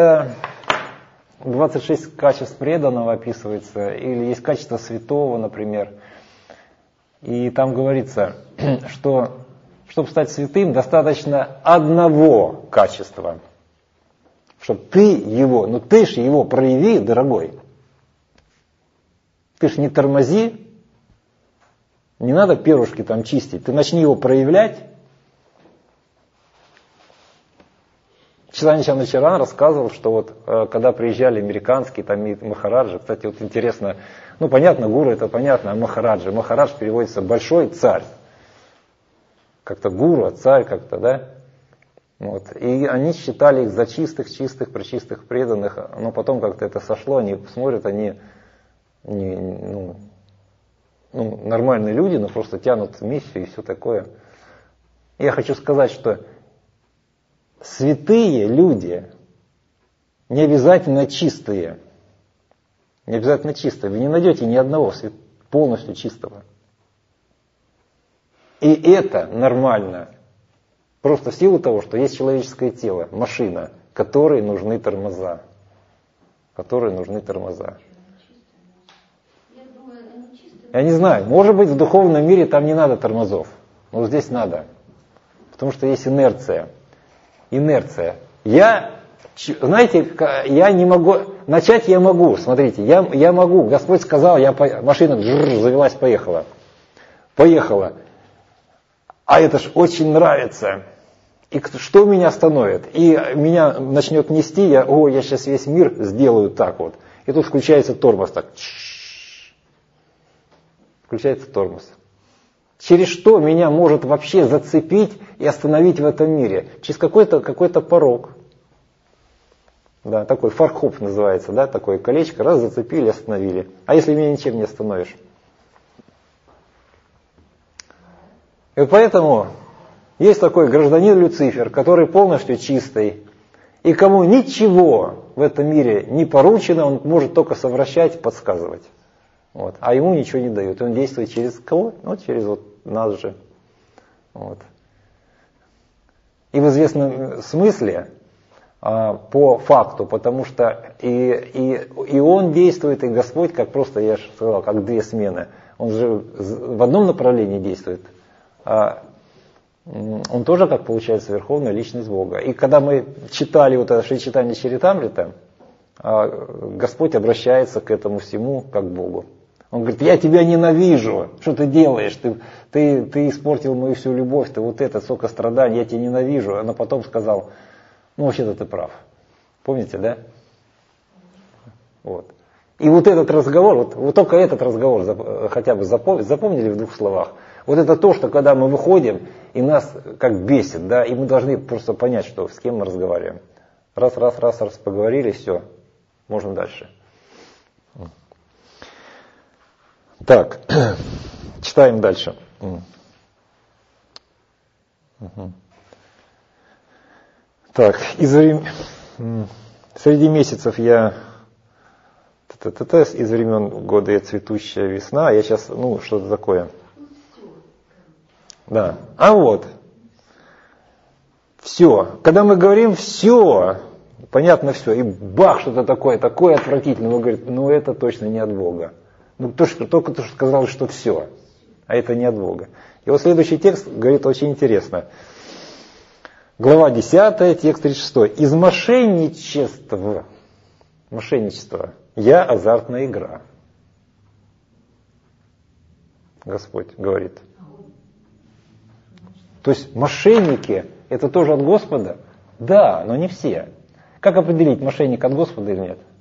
26 качеств преданного описывается, или есть качество святого, например. И там говорится, что чтобы стать святым, достаточно одного качества. Чтобы ты его, ну ты ж его прояви, дорогой. Ты ж не тормози, не надо перышки там чистить. Ты начни его проявлять. Читание Чандрачаран рассказывал, что вот когда приезжали американские там махараджи, кстати, вот интересно, ну понятно, гуру это понятно, а махараджи. Махарадж переводится большой царь. как-то гуру, царь как-то, да. Вот. И они считали их за чистых, пречистых, преданных, но потом как-то это сошло, они смотрят, они нормальные люди, но просто тянут миссию и все такое. Я хочу сказать, что святые люди не обязательно чистые. Не обязательно чистые. Вы не найдете ни одного полностью чистого. И это нормально. Просто в силу того, что есть человеческое тело, машина, которой нужны тормоза. Я не знаю, может быть в духовном мире там не надо тормозов, но здесь надо. Потому что есть инерция. Знаете, я не могу, начать я могу, смотрите, я могу, Господь сказал, машина завелась, поехала. А это ж очень нравится. И что меня остановит? И меня начнет нести, я сейчас весь мир сделаю так вот. И тут включается тормоз, так. Включается тормоз. Через что меня может вообще зацепить и остановить в этом мире? Через какой-то порог. Да, такой фархоп называется, да, такое колечко, раз зацепили, остановили. А если меня ничем не остановишь? И поэтому есть такой гражданин Люцифер, который полностью чистый, и кому ничего в этом мире не поручено, он может только совращать, подсказывать. Вот. А ему ничего не дают. И он действует через кого? Через нас же. Вот. И в известном смысле, по факту, потому что и он действует, и Господь, как просто, я же сказал, как две смены. Он же в одном направлении действует, а он тоже, как получается, верховная личность Бога. И когда мы читали это Шри Чайтанья Чаритамрита, Господь обращается к этому всему как к Богу. Он говорит: я тебя ненавижу, что ты делаешь, ты испортил мою всю любовь, ты столько страданий, я тебя ненавижу. Но потом сказал: вообще-то ты прав. Помните, да? Вот. И этот разговор, вот только этот разговор хотя бы запомнили в двух словах. Вот это то, что когда мы выходим, и нас как бесит, да, и мы должны просто понять, что с кем мы разговариваем. Раз поговорили, все, можно дальше. Так, читаем дальше. Так, среди месяцев из времен года я цветущая весна, а я сейчас, что-то такое. Да, все. Когда мы говорим все, понятно все, и бах, что-то такое отвратительное, мы говорим: это точно не от Бога. Только то, что сказал, что все, а это не от Бога. И вот следующий текст говорит очень интересно. Глава 10, текст 36. Из мошенничества я азартная игра. Господь говорит. То есть мошенники — это тоже от Господа? Да, но не все. Как определить, мошенник от Господа или нет?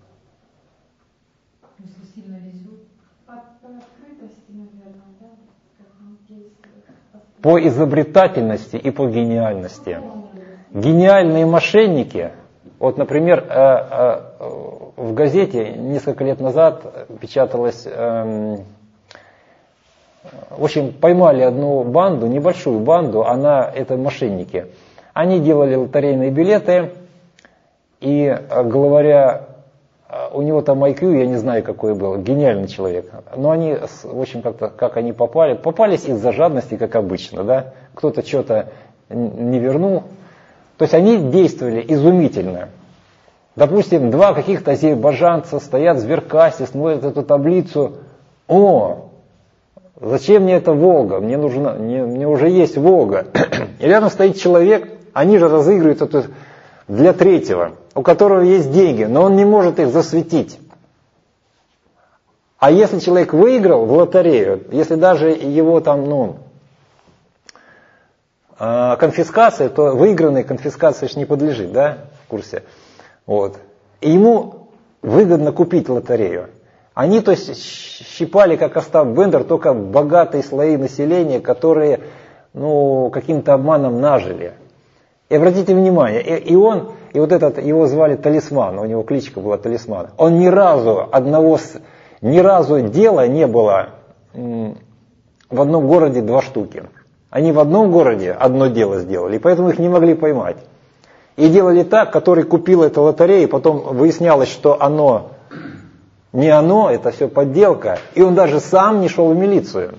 Если сильно везут. По открытости, наверное, да? Как он действует. По изобретательности и по гениальности. Гениальные мошенники, например, в газете несколько лет назад печаталось, в общем, поймали одну банду, небольшую банду, это мошенники. Они делали лотерейные билеты, и главаря, у него там IQ, я не знаю, какой был, гениальный человек. Но они, в общем, как они попались из-за жадности, как обычно, да? Кто-то что-то не вернул. То есть они действовали изумительно. Допустим, два каких-то азербайджанца стоят в сберкассе, смотрят эту таблицу. Зачем мне эта Волга? Мне уже есть Волга. И рядом стоит человек, они же разыгрывают это для третьего, у которого есть деньги, но он не может их засветить. А если человек выиграл в лотерею, если даже его там, конфискация, то выигранной конфискации не подлежит, да, в курсе. Вот. И ему выгодно купить лотерею. Они, щипали, как Остап Бендер, только богатые слои населения, которые, каким-то обманом нажили. И обратите внимание, и вот этот, его звали Талисман, у него кличка была Талисман. Он ни разу дела не было в одном городе 2 штуки. Они в одном городе одно дело сделали, и поэтому их не могли поймать. И делали так, который купил эту лотерею, потом выяснялось, что оно не оно, это все подделка, и он даже сам не шел в милицию.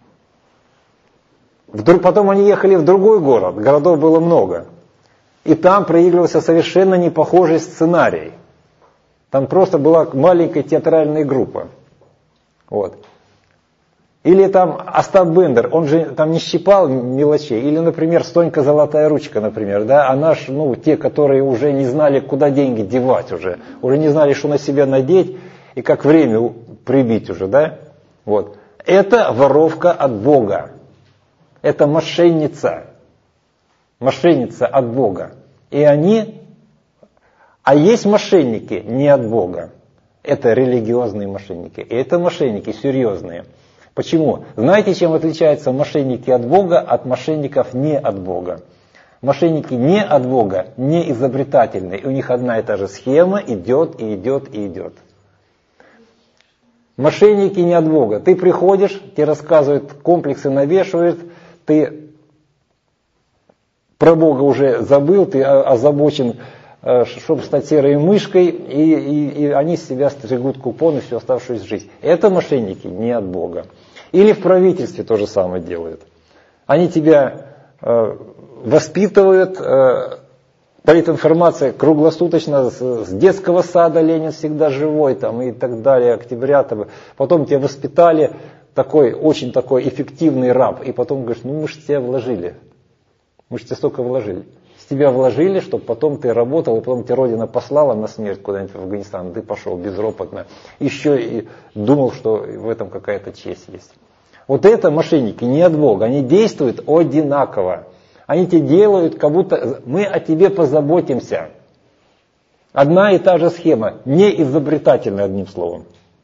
Потом они ехали в другой город, городов было много. И там проигрывался совершенно непохожий сценарий. Там просто была маленькая театральная группа. Вот. Или там Остап Бендер, он же там не щипал мелочей. Или, например, Стонька Золотая Ручка, например. Да? Она ж, те, которые уже не знали, куда деньги девать уже не знали, что на себя надеть и как время прибить уже. Да? Вот. Это воровка от Бога. Это мошенница. Мошенница от Бога. А есть мошенники не от Бога. Это религиозные мошенники. И это мошенники серьезные. Почему? Знаете, чем отличаются мошенники от Бога от мошенников не от Бога? Мошенники не от Бога, не изобретательные. У них одна и та же схема идет и идет и идет. Мошенники не от Бога. Ты приходишь, тебе рассказывают, комплексы навешивают, ты про Бога уже забыл, ты озабочен, чтобы стать серой мышкой, и они с себя стригут купоны всю оставшуюся жизнь. Это мошенники не от Бога. Или в правительстве то же самое делают. Они тебя воспитывают, политинформация круглосуточно, с детского сада Ленин всегда живой, там, и так далее, октября. Там. Потом тебя воспитали, очень такой эффективный раб, и потом говоришь, мы же тебя вложили. Мы же тебе столько вложили. С тебя вложили, чтобы потом ты работал, и потом тебя Родина послала на смерть куда-нибудь в Афганистан, ты пошел безропотно. Еще и думал, что в этом какая-то честь есть. Вот это мошенники не от Бога. Они действуют одинаково. Они тебе делают, как будто мы о тебе позаботимся. Одна и та же схема. Не изобретательная, одним словом.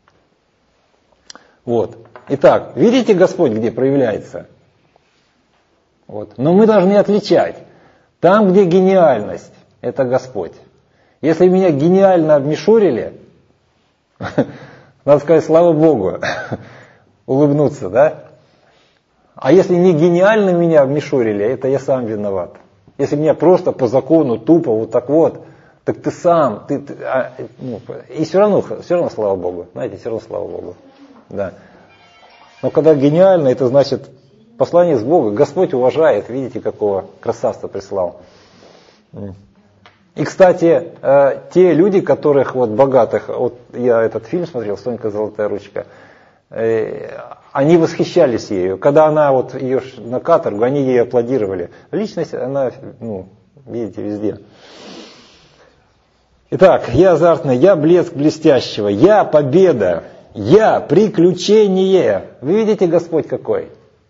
Вот. Итак, видите, Господь где проявляется? Вот. Но мы должны отличать. Там, где гениальность, это Господь. Если меня гениально обмешурили, надо сказать, слава Богу, улыбнуться, да? А если не гениально меня обмешурили, это я сам виноват. Если меня просто по закону, тупо, вот так вот, так ты сам, и все равно слава Богу, знаете, все равно слава Богу. Да. Но когда гениально, это значит послание с Бога. Господь уважает, видите, какого красавца прислал. И, кстати, те люди, которых богатых, я этот фильм смотрел, «Стонька Золотая Ручка», они восхищались ею. Когда она ее на каторгу, они ей аплодировали. Личность, она, видите, везде. Итак, я азартный, я блеск блестящего, я победа, я приключение. Вы видите, Господь какой?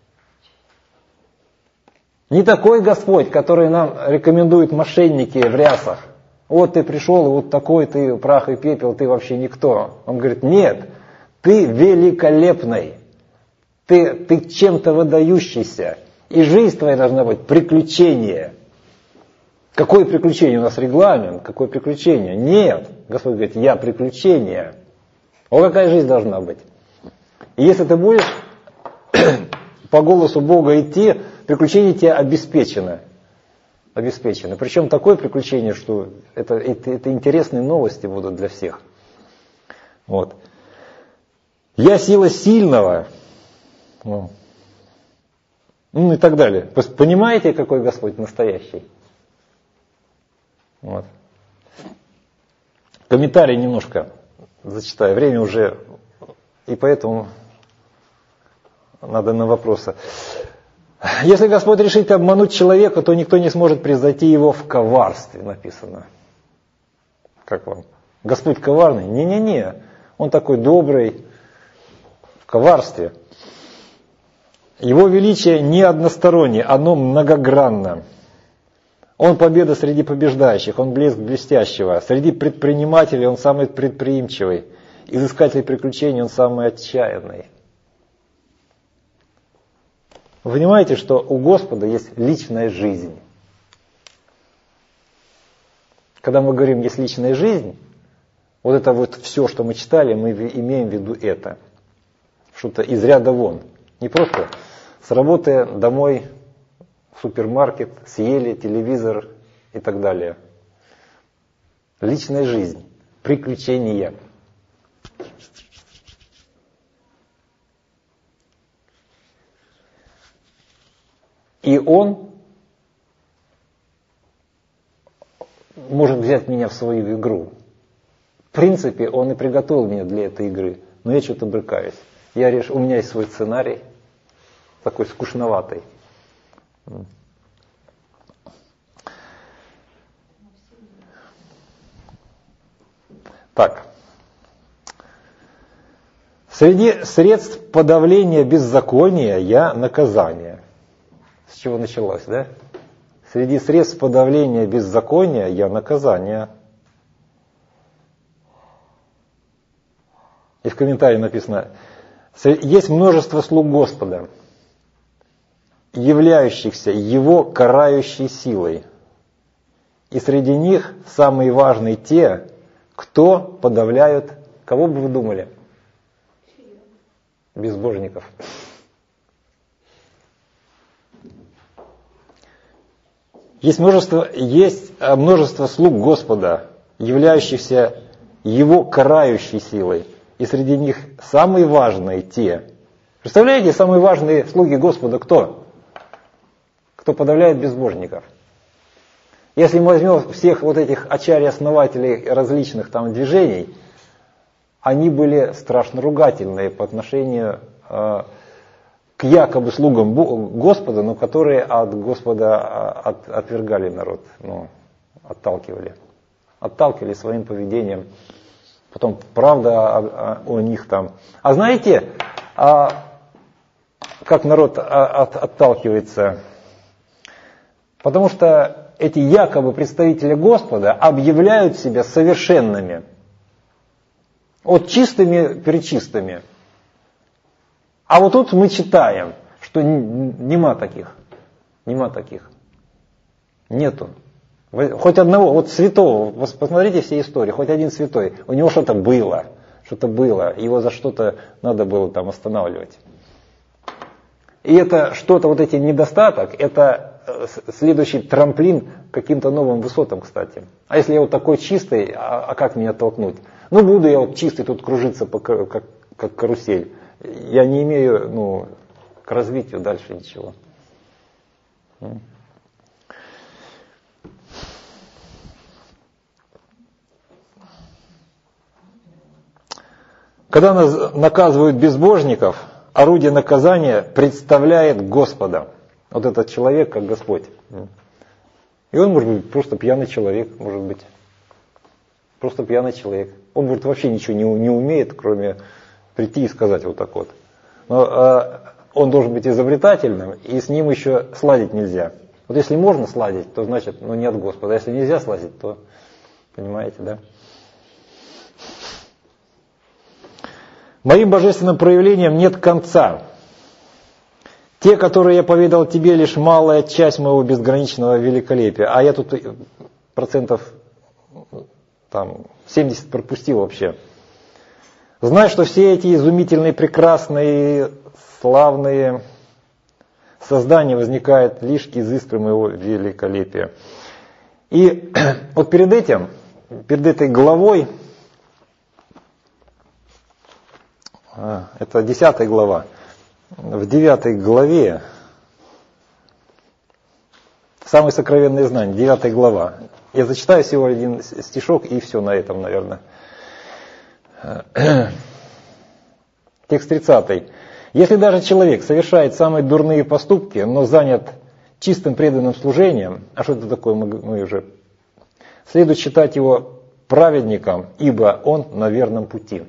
Не такой Господь, который нам рекомендуют мошенники в рясах. Вот ты пришел, и вот такой ты прах и пепел, ты вообще никто. Он говорит, нет, ты великолепный, ты чем-то выдающийся, и жизнь твоя должна быть приключение. Какое приключение? У нас регламент, какое приключение? Нет, Господь говорит, я приключение. Вот какая жизнь должна быть. И если ты будешь по голосу Бога идти, приключение тебе обеспечено. Обеспечено. Причем такое приключение, что это интересные новости будут для всех. Вот. Я сила сильного. И так далее. Понимаете, какой Господь настоящий? Вот. Комментарий немножко зачитаю. Время уже, и поэтому надо на вопросы. Если Господь решит обмануть человека, то никто не сможет превзойти его в коварстве, написано. Как вам? Господь коварный? Не-не-не. Он такой добрый. В коварстве. Его величие не одностороннее, оно многогранно. Он победа среди побеждающих, он блеск блестящего. Среди предпринимателей он самый предприимчивый. Из искателей приключений он самый отчаянный. Вы понимаете, что у Господа есть личная жизнь. Когда мы говорим «есть личная жизнь», вот это вот все, что мы читали, мы имеем в виду это. Что-то из ряда вон. Не просто с работы домой, в супермаркет, съели, телевизор и так далее. Личная жизнь, приключения. И Он может взять меня в свою игру. В принципе, Он и приготовил меня для этой игры, но я что-то брыкаюсь. У меня есть свой сценарий, такой скучноватый. Так. Среди средств подавления беззакония я наказание. С чего началось, да? Среди средств подавления беззакония я наказание. И в комментарии написано: есть множество слуг Господа, являющихся Его карающей силой. И среди них самые важные те, кто подавляют, кого бы вы думали? Безбожников. Есть множество слуг Господа, являющихся Его карающей силой. И среди них самые важные те. Представляете, самые важные слуги Господа кто? Кто подавляет безбожников. Если мы возьмем всех вот этих ачарьи-основателей различных там движений, они были страшно ругательные по отношению к якобы слугам Господа, но которые от Господа отвергали народ, отталкивали. Отталкивали своим поведением. Потом правда о них там. А знаете, как народ отталкивается? Потому что эти якобы представители Господа объявляют себя совершенными. Вот чистыми перед чистыми. А вот тут мы читаем, что нема таких. Нема таких. Нету. Хоть одного, вот святого, посмотрите все истории, хоть один святой, у него что-то было, его за что-то надо было там останавливать. И это что-то, вот эти недостаток, это следующий трамплин к каким-то новым высотам, кстати. А если я вот такой чистый, а как меня толкнуть? Буду я вот чистый тут кружиться, как карусель. Я не имею, к развитию дальше ничего. Когда нас наказывают безбожников, орудие наказания представляет Господа. Вот этот человек, как Господь. И он может быть просто пьяный человек, может быть. Просто пьяный человек. Он, может, вообще ничего не умеет, кроме прийти и сказать вот так вот. Но он должен быть изобретательным, и с ним еще сладить нельзя. Вот если можно сладить, то значит, не от Господа. А если нельзя сладить, то, понимаете, да? Моим божественным проявлениям нет конца. Те, которые я поведал тебе, лишь малая часть моего безграничного великолепия. А я тут процентов 70 пропустил вообще. Знай, что все эти изумительные, прекрасные, славные создания возникают лишь из искры моего великолепия. И вот перед этой главой, это 10 глава, в 9 главе, самые сокровенные знания, 9 глава. Я зачитаю всего один стишок и все на этом, наверное. Текст 30. Если даже человек совершает самые дурные поступки, но занят чистым преданным служением, а что это такое, мы уже, следует считать его праведником, ибо он на верном пути.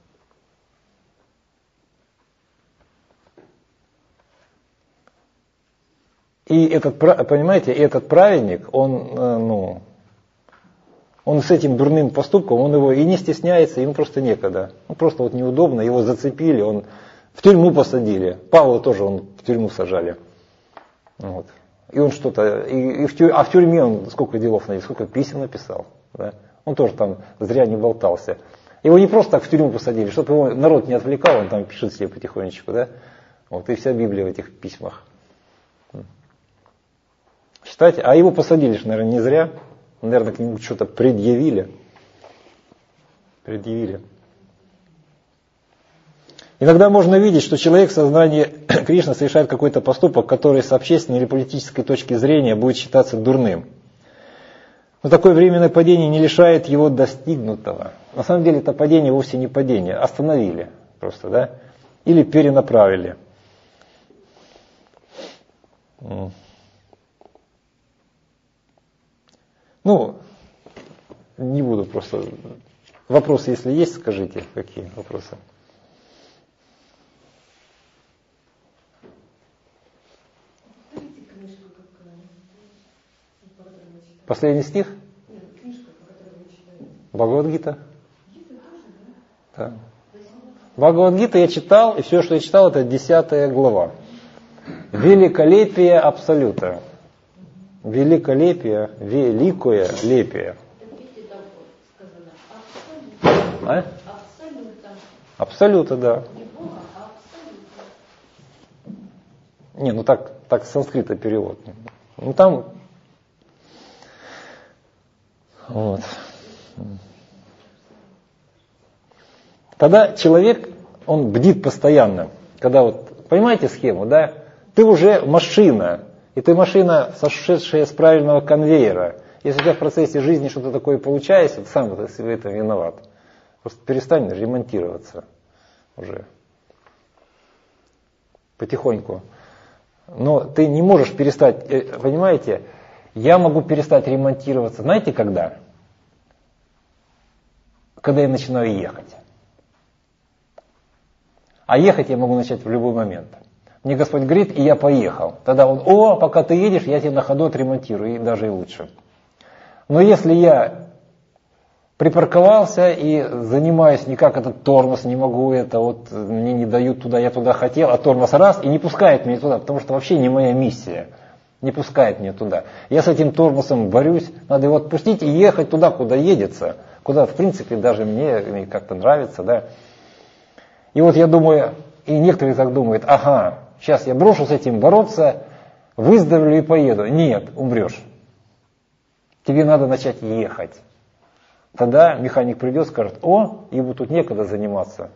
И понимаете, этот праведник, он с этим дурным поступком, он его и не стесняется, ему просто некогда. Просто вот неудобно, его зацепили, он в тюрьму посадили. Павла тоже он в тюрьму сажали. Вот. И он что-то, а в тюрьме он сколько делов написал, сколько писем написал. Да? Он тоже там зря не болтался. Его не просто так в тюрьму посадили, чтобы его народ не отвлекал, он там пишет себе потихонечку, да? Вот, и вся Библия в этих письмах. Считайте, а его посадили же, наверное, не зря. Наверное, к нему что-то предъявили. Иногда можно видеть, что человек в сознании Кришны совершает какой-то поступок, который с общественной или политической точки зрения будет считаться дурным. Но такое временное падение не лишает его достигнутого. На самом деле это падение вовсе не падение. Остановили просто, да? Или перенаправили. Ну, не буду просто... Вопросы, если есть, скажите, какие вопросы? Последний стих? Бхагавад-гита? Да. Бхагавад-гита я читал, и все, что я читал, это 10 глава. Великолепие Абсолюта. Великолепие, великое лепие. А? Абсолюта, да. Не, ну так с санскрита перевод. Ну там... Вот. Тогда человек, он бдит постоянно. Когда вот, понимаете схему, да? Ты уже машина, и ты машина, сошедшая с правильного конвейера. Если у тебя в процессе жизни что-то такое получается, ты сам в этом виноват. Просто перестань ремонтироваться уже. Потихоньку. Но ты не можешь перестать, понимаете, я могу перестать ремонтироваться, знаете когда? Когда я начинаю ехать. А ехать я могу начать в любой момент. Мне Господь говорит, и я поехал. Тогда он, пока ты едешь, я тебе на ходу отремонтирую, и даже и лучше. Но если я припарковался и занимаюсь никак этот тормоз, не могу это, вот мне не дают туда, я туда хотел, а тормоз раз и не пускает меня туда, потому что вообще не моя миссия. Не пускает меня туда. Я с этим тормозом борюсь, надо его отпустить и ехать туда, куда едется, куда в принципе даже мне как-то нравится, да. И вот я думаю, и некоторые так думают, ага, сейчас я брошу с этим бороться, выздоровлю и поеду. Нет, умрешь. Тебе надо начать ехать. Тогда механик придет, скажет, ему тут некогда заниматься.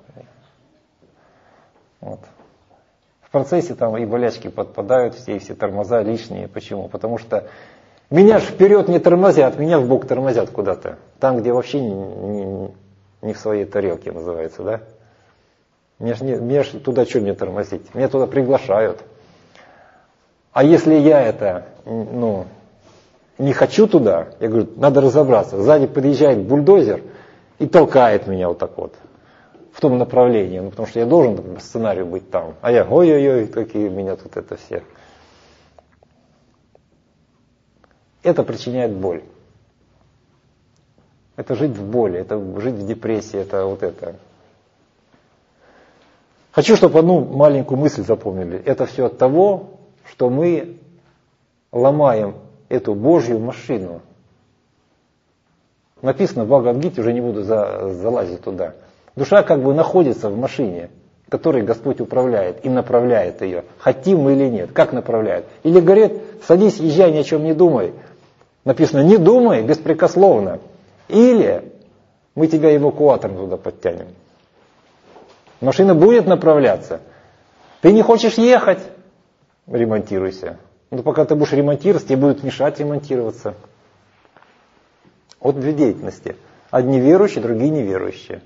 Вот. В процессе там и болячки подпадают, все тормоза лишние. Почему? Потому что меня ж вперед не тормозят, меня в бок тормозят куда-то. Там, где вообще не в своей тарелке называется, да? Меня ж туда что мне тормозить? Меня туда приглашают. А если я не хочу туда, я говорю, надо разобраться. Сзади подъезжает бульдозер и толкает меня вот так вот. В том направлении, потому что я должен по сценарию быть там. А я, ой-ой-ой, какие меня тут это все. Это причиняет боль. Это жить в боли, это жить в депрессии, это вот это. Хочу, чтобы одну маленькую мысль запомнили. Это все от того, что мы ломаем эту Божью машину. Написано в Бхагавад-гите, уже не буду залазить туда. Душа как бы находится в машине, которой Господь управляет и направляет ее. Хотим мы или нет. Как направляет? Или говорит, садись, езжай, ни о чем не думай. Написано, не думай, беспрекословно. Или мы тебя эвакуатором туда подтянем. Машина будет направляться. Ты не хочешь ехать? Ремонтируйся. Но пока ты будешь ремонтироваться, тебе будут мешать ремонтироваться. Вот две деятельности. Одни верующие, другие неверующие.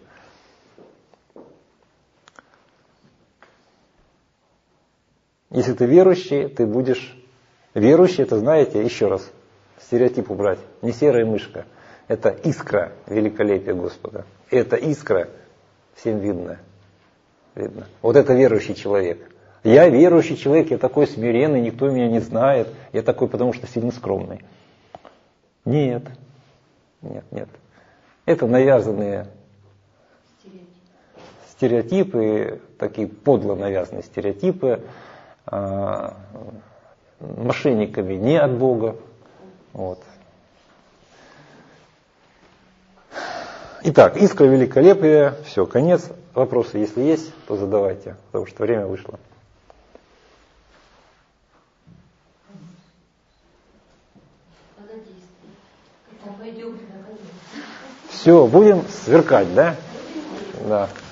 Если ты верующий, ты будешь... Верующий, это, знаете, еще раз, стереотип убрать. Не серая мышка. Это искра великолепия Господа. Это искра всем видно. Вот это верующий человек. Я верующий человек, я такой смиренный, никто меня не знает. Я такой, потому что сильно скромный. Нет. Это навязанные стереотипы, такие подло навязанные стереотипы, мошенниками не от Бога. Вот. Итак, искра великолепия. Все, конец. Вопросы, если есть, то задавайте, потому что время вышло. Все, будем сверкать, да? Да.